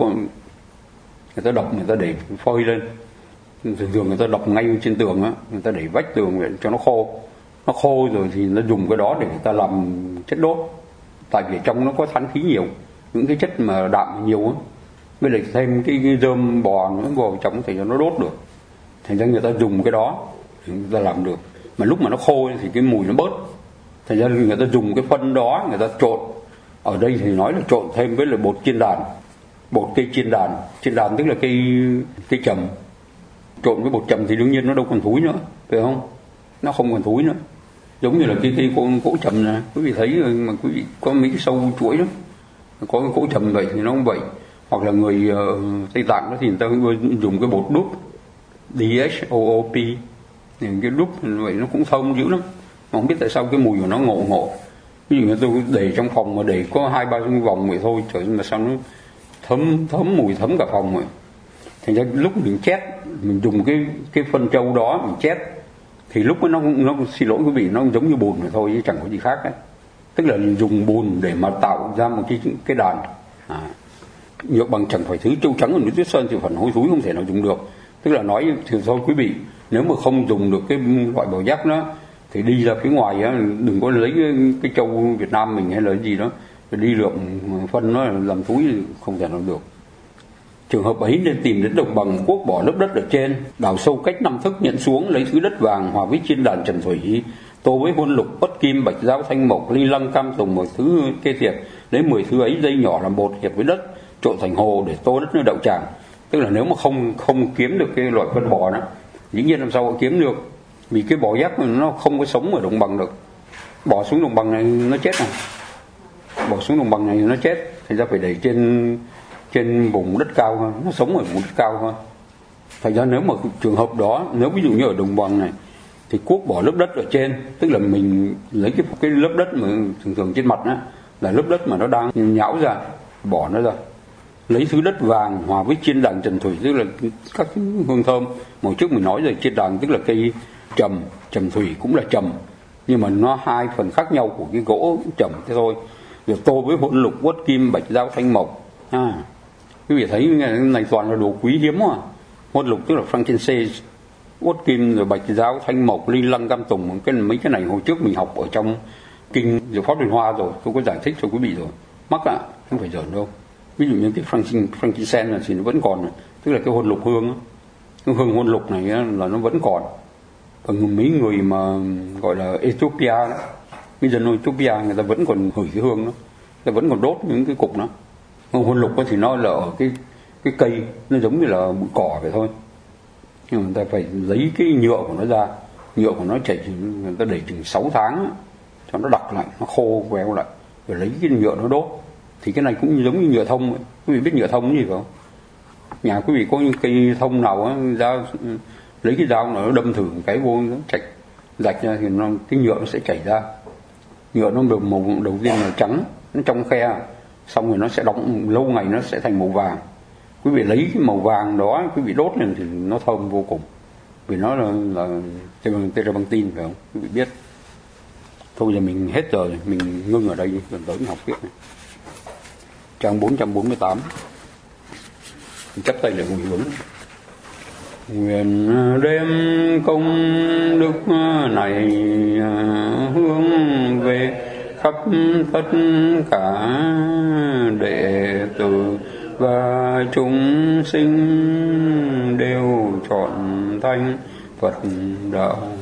người ta đập, người ta để phơi lên. Thường thường người ta đập ngay trên tường á, người ta để vách tường để cho nó khô. Nó khô rồi thì nó dùng cái đó để người ta làm chất đốt. Tại vì trong nó có than khí nhiều, những cái chất mà đạm nhiều á, với lại thêm cái, cái rơm bò nữa vào trong thì nó đốt được. Thành ra người ta dùng cái đó người ta làm được. Mà lúc mà nó khô thì cái mùi nó bớt. Thành ra người ta dùng cái phân đó người ta trộn. Ở đây thì nói là trộn thêm với là bột chiên đàn, bột cây chiên đàn. Chiên đàn tức là cây cây trầm. Trộn với bột trầm thì đương nhiên nó đâu còn thúi nữa, phải không? Nó không còn thúi nữa. Giống như là cái cây cỗ, cỗ trầm này, quý vị thấy mà quý vị có mấy cái sâu chuỗi đó, có cái cỗ trầm vậy thì nó không vậy. Hoặc là người uh, Tây Tạng đó thì người ta dùng cái bột đúc đê ét o o pê, cái đúc vậy nó cũng thơm dữ lắm. Mà không biết tại sao cái mùi của nó ngộ ngộ. Ví dụ như tôi để trong phòng mà để có hai ba vòng vậy thôi, trời mà sao nó thấm thấm mùi thấm cả phòng rồi. Thành ra lúc mình chét, mình dùng cái cái phân trâu đó mình chét thì lúc đó nó nó xin lỗi quý vị, nó giống như bùn rồi thôi chứ chẳng có gì khác đấy. Tức là dùng bùn để mà tạo ra một cái cái đàn. À, nhựa bằng chẳng phải thứ trâu trắng ở núi Tuyết Sơn thì phần hôi thối không thể nào dùng được. Tức là nói thì thôi quý vị, nếu mà không dùng được cái loại bảo giác đó thì đi ra phía ngoài á, đừng có lấy cái, cái trâu Việt Nam mình hay là cái gì đó đi lượng phân nó làm thúi không thể nào được. Trường hợp ấy nên tìm đến đồng bằng cuốc bỏ lớp đất ở trên, đào sâu cách năm thước nhận xuống, lấy thứ đất vàng hòa với chiên đàn trầm thủy, tô với huân lục, bất kim, bạch dao, thanh mộc, ly lăng, cam tùng một thứ kê thiệt, lấy mười thứ ấy dây nhỏ làm bột hiệp với đất, trộn thành hồ để tô đất nơi đậu tràng. Tức là nếu mà không không kiếm được cái loại phân bò đó, dĩ nhiên làm sao kiếm được, vì cái bò giác nó không có sống ở đồng bằng được. Bỏ xuống đồng bằng này nó chết này, bỏ xuống đồng bằng này nó chết, thành ra phải để trên trên vùng đất cao hơn, nó sống ở vùng đất cao hơn. Thành ra nếu mà trường hợp đó, nếu ví dụ như ở đồng bằng này thì cuốc bỏ lớp đất ở trên, tức là mình lấy cái cái lớp đất mà thường thường trên mặt đó là lớp đất mà nó đang nhão ra, bỏ nó ra, lấy thứ đất vàng hòa với chiên đàn trầm thủy, tức là các hương thơm. Một trước mình nói rồi, chiên đàn tức là cây trầm, trầm thủy cũng là trầm, nhưng mà nó hai phần khác nhau của cái gỗ trầm thế thôi. Rồi tô với hỗn lục, uất kim, bạch dao, thanh mộc. À, quý vị thấy cái này toàn là đồ quý hiếm mà. Hỗn lục tức là frankincense, uất kim rồi bạch dao, thanh mộc, ly lăng, cam tùng. Cái mấy cái này hồi trước mình học ở trong kinh Diệu Pháp Liên Hoa rồi, tôi có giải thích cho quý vị rồi. Mắc ạ, à, không phải giỡn đâu. Ví dụ như cái frankincense này thì nó vẫn còn, tức là cái hỗn lục hương đó. Cái hương hỗn lục này là nó vẫn còn. Còn mấy người mà gọi là Ethiopia đó, bây giờ Ethiopia người ta vẫn còn hửi cái hương đó, người ta vẫn còn đốt những cái cục đó. Hôn lục thì nó là ở cái cái cây, nó giống như là bụi cỏ vậy thôi, nhưng mà người ta phải lấy cái nhựa của nó ra, nhựa của nó chảy, người ta để chừng sáu tháng cho nó đặc lại, nó khô queo lại, rồi lấy cái nhựa nó đốt. Thì cái này cũng giống như nhựa thông ấy. Quý vị biết nhựa thông cái gì không? Nhà quý vị có những cây thông nào á, ra lấy cái dao nó đâm thử một cái vô nó chạch rạch ra thì nó, cái nhựa nó sẽ chảy ra. Nhựa nó được màu đầu tiên là trắng, nó trong khe, xong rồi nó sẽ đóng lâu ngày nó sẽ thành màu vàng. Quý vị lấy cái màu vàng đó quý vị đốt lên thì nó thơm vô cùng, vì nó là là terebintin, phải không quý vị biết. Thôi giờ mình hết rồi, mình ngưng ở đây, lần tới mình học tiếp này. Trang bốn trăm bốn mươi tám, mình chắp tay lại nguyện hướng. Nguyện đem công đức này hướng về khắp tất cả đệ tử và chúng sinh đều trọn thanh Phật đạo.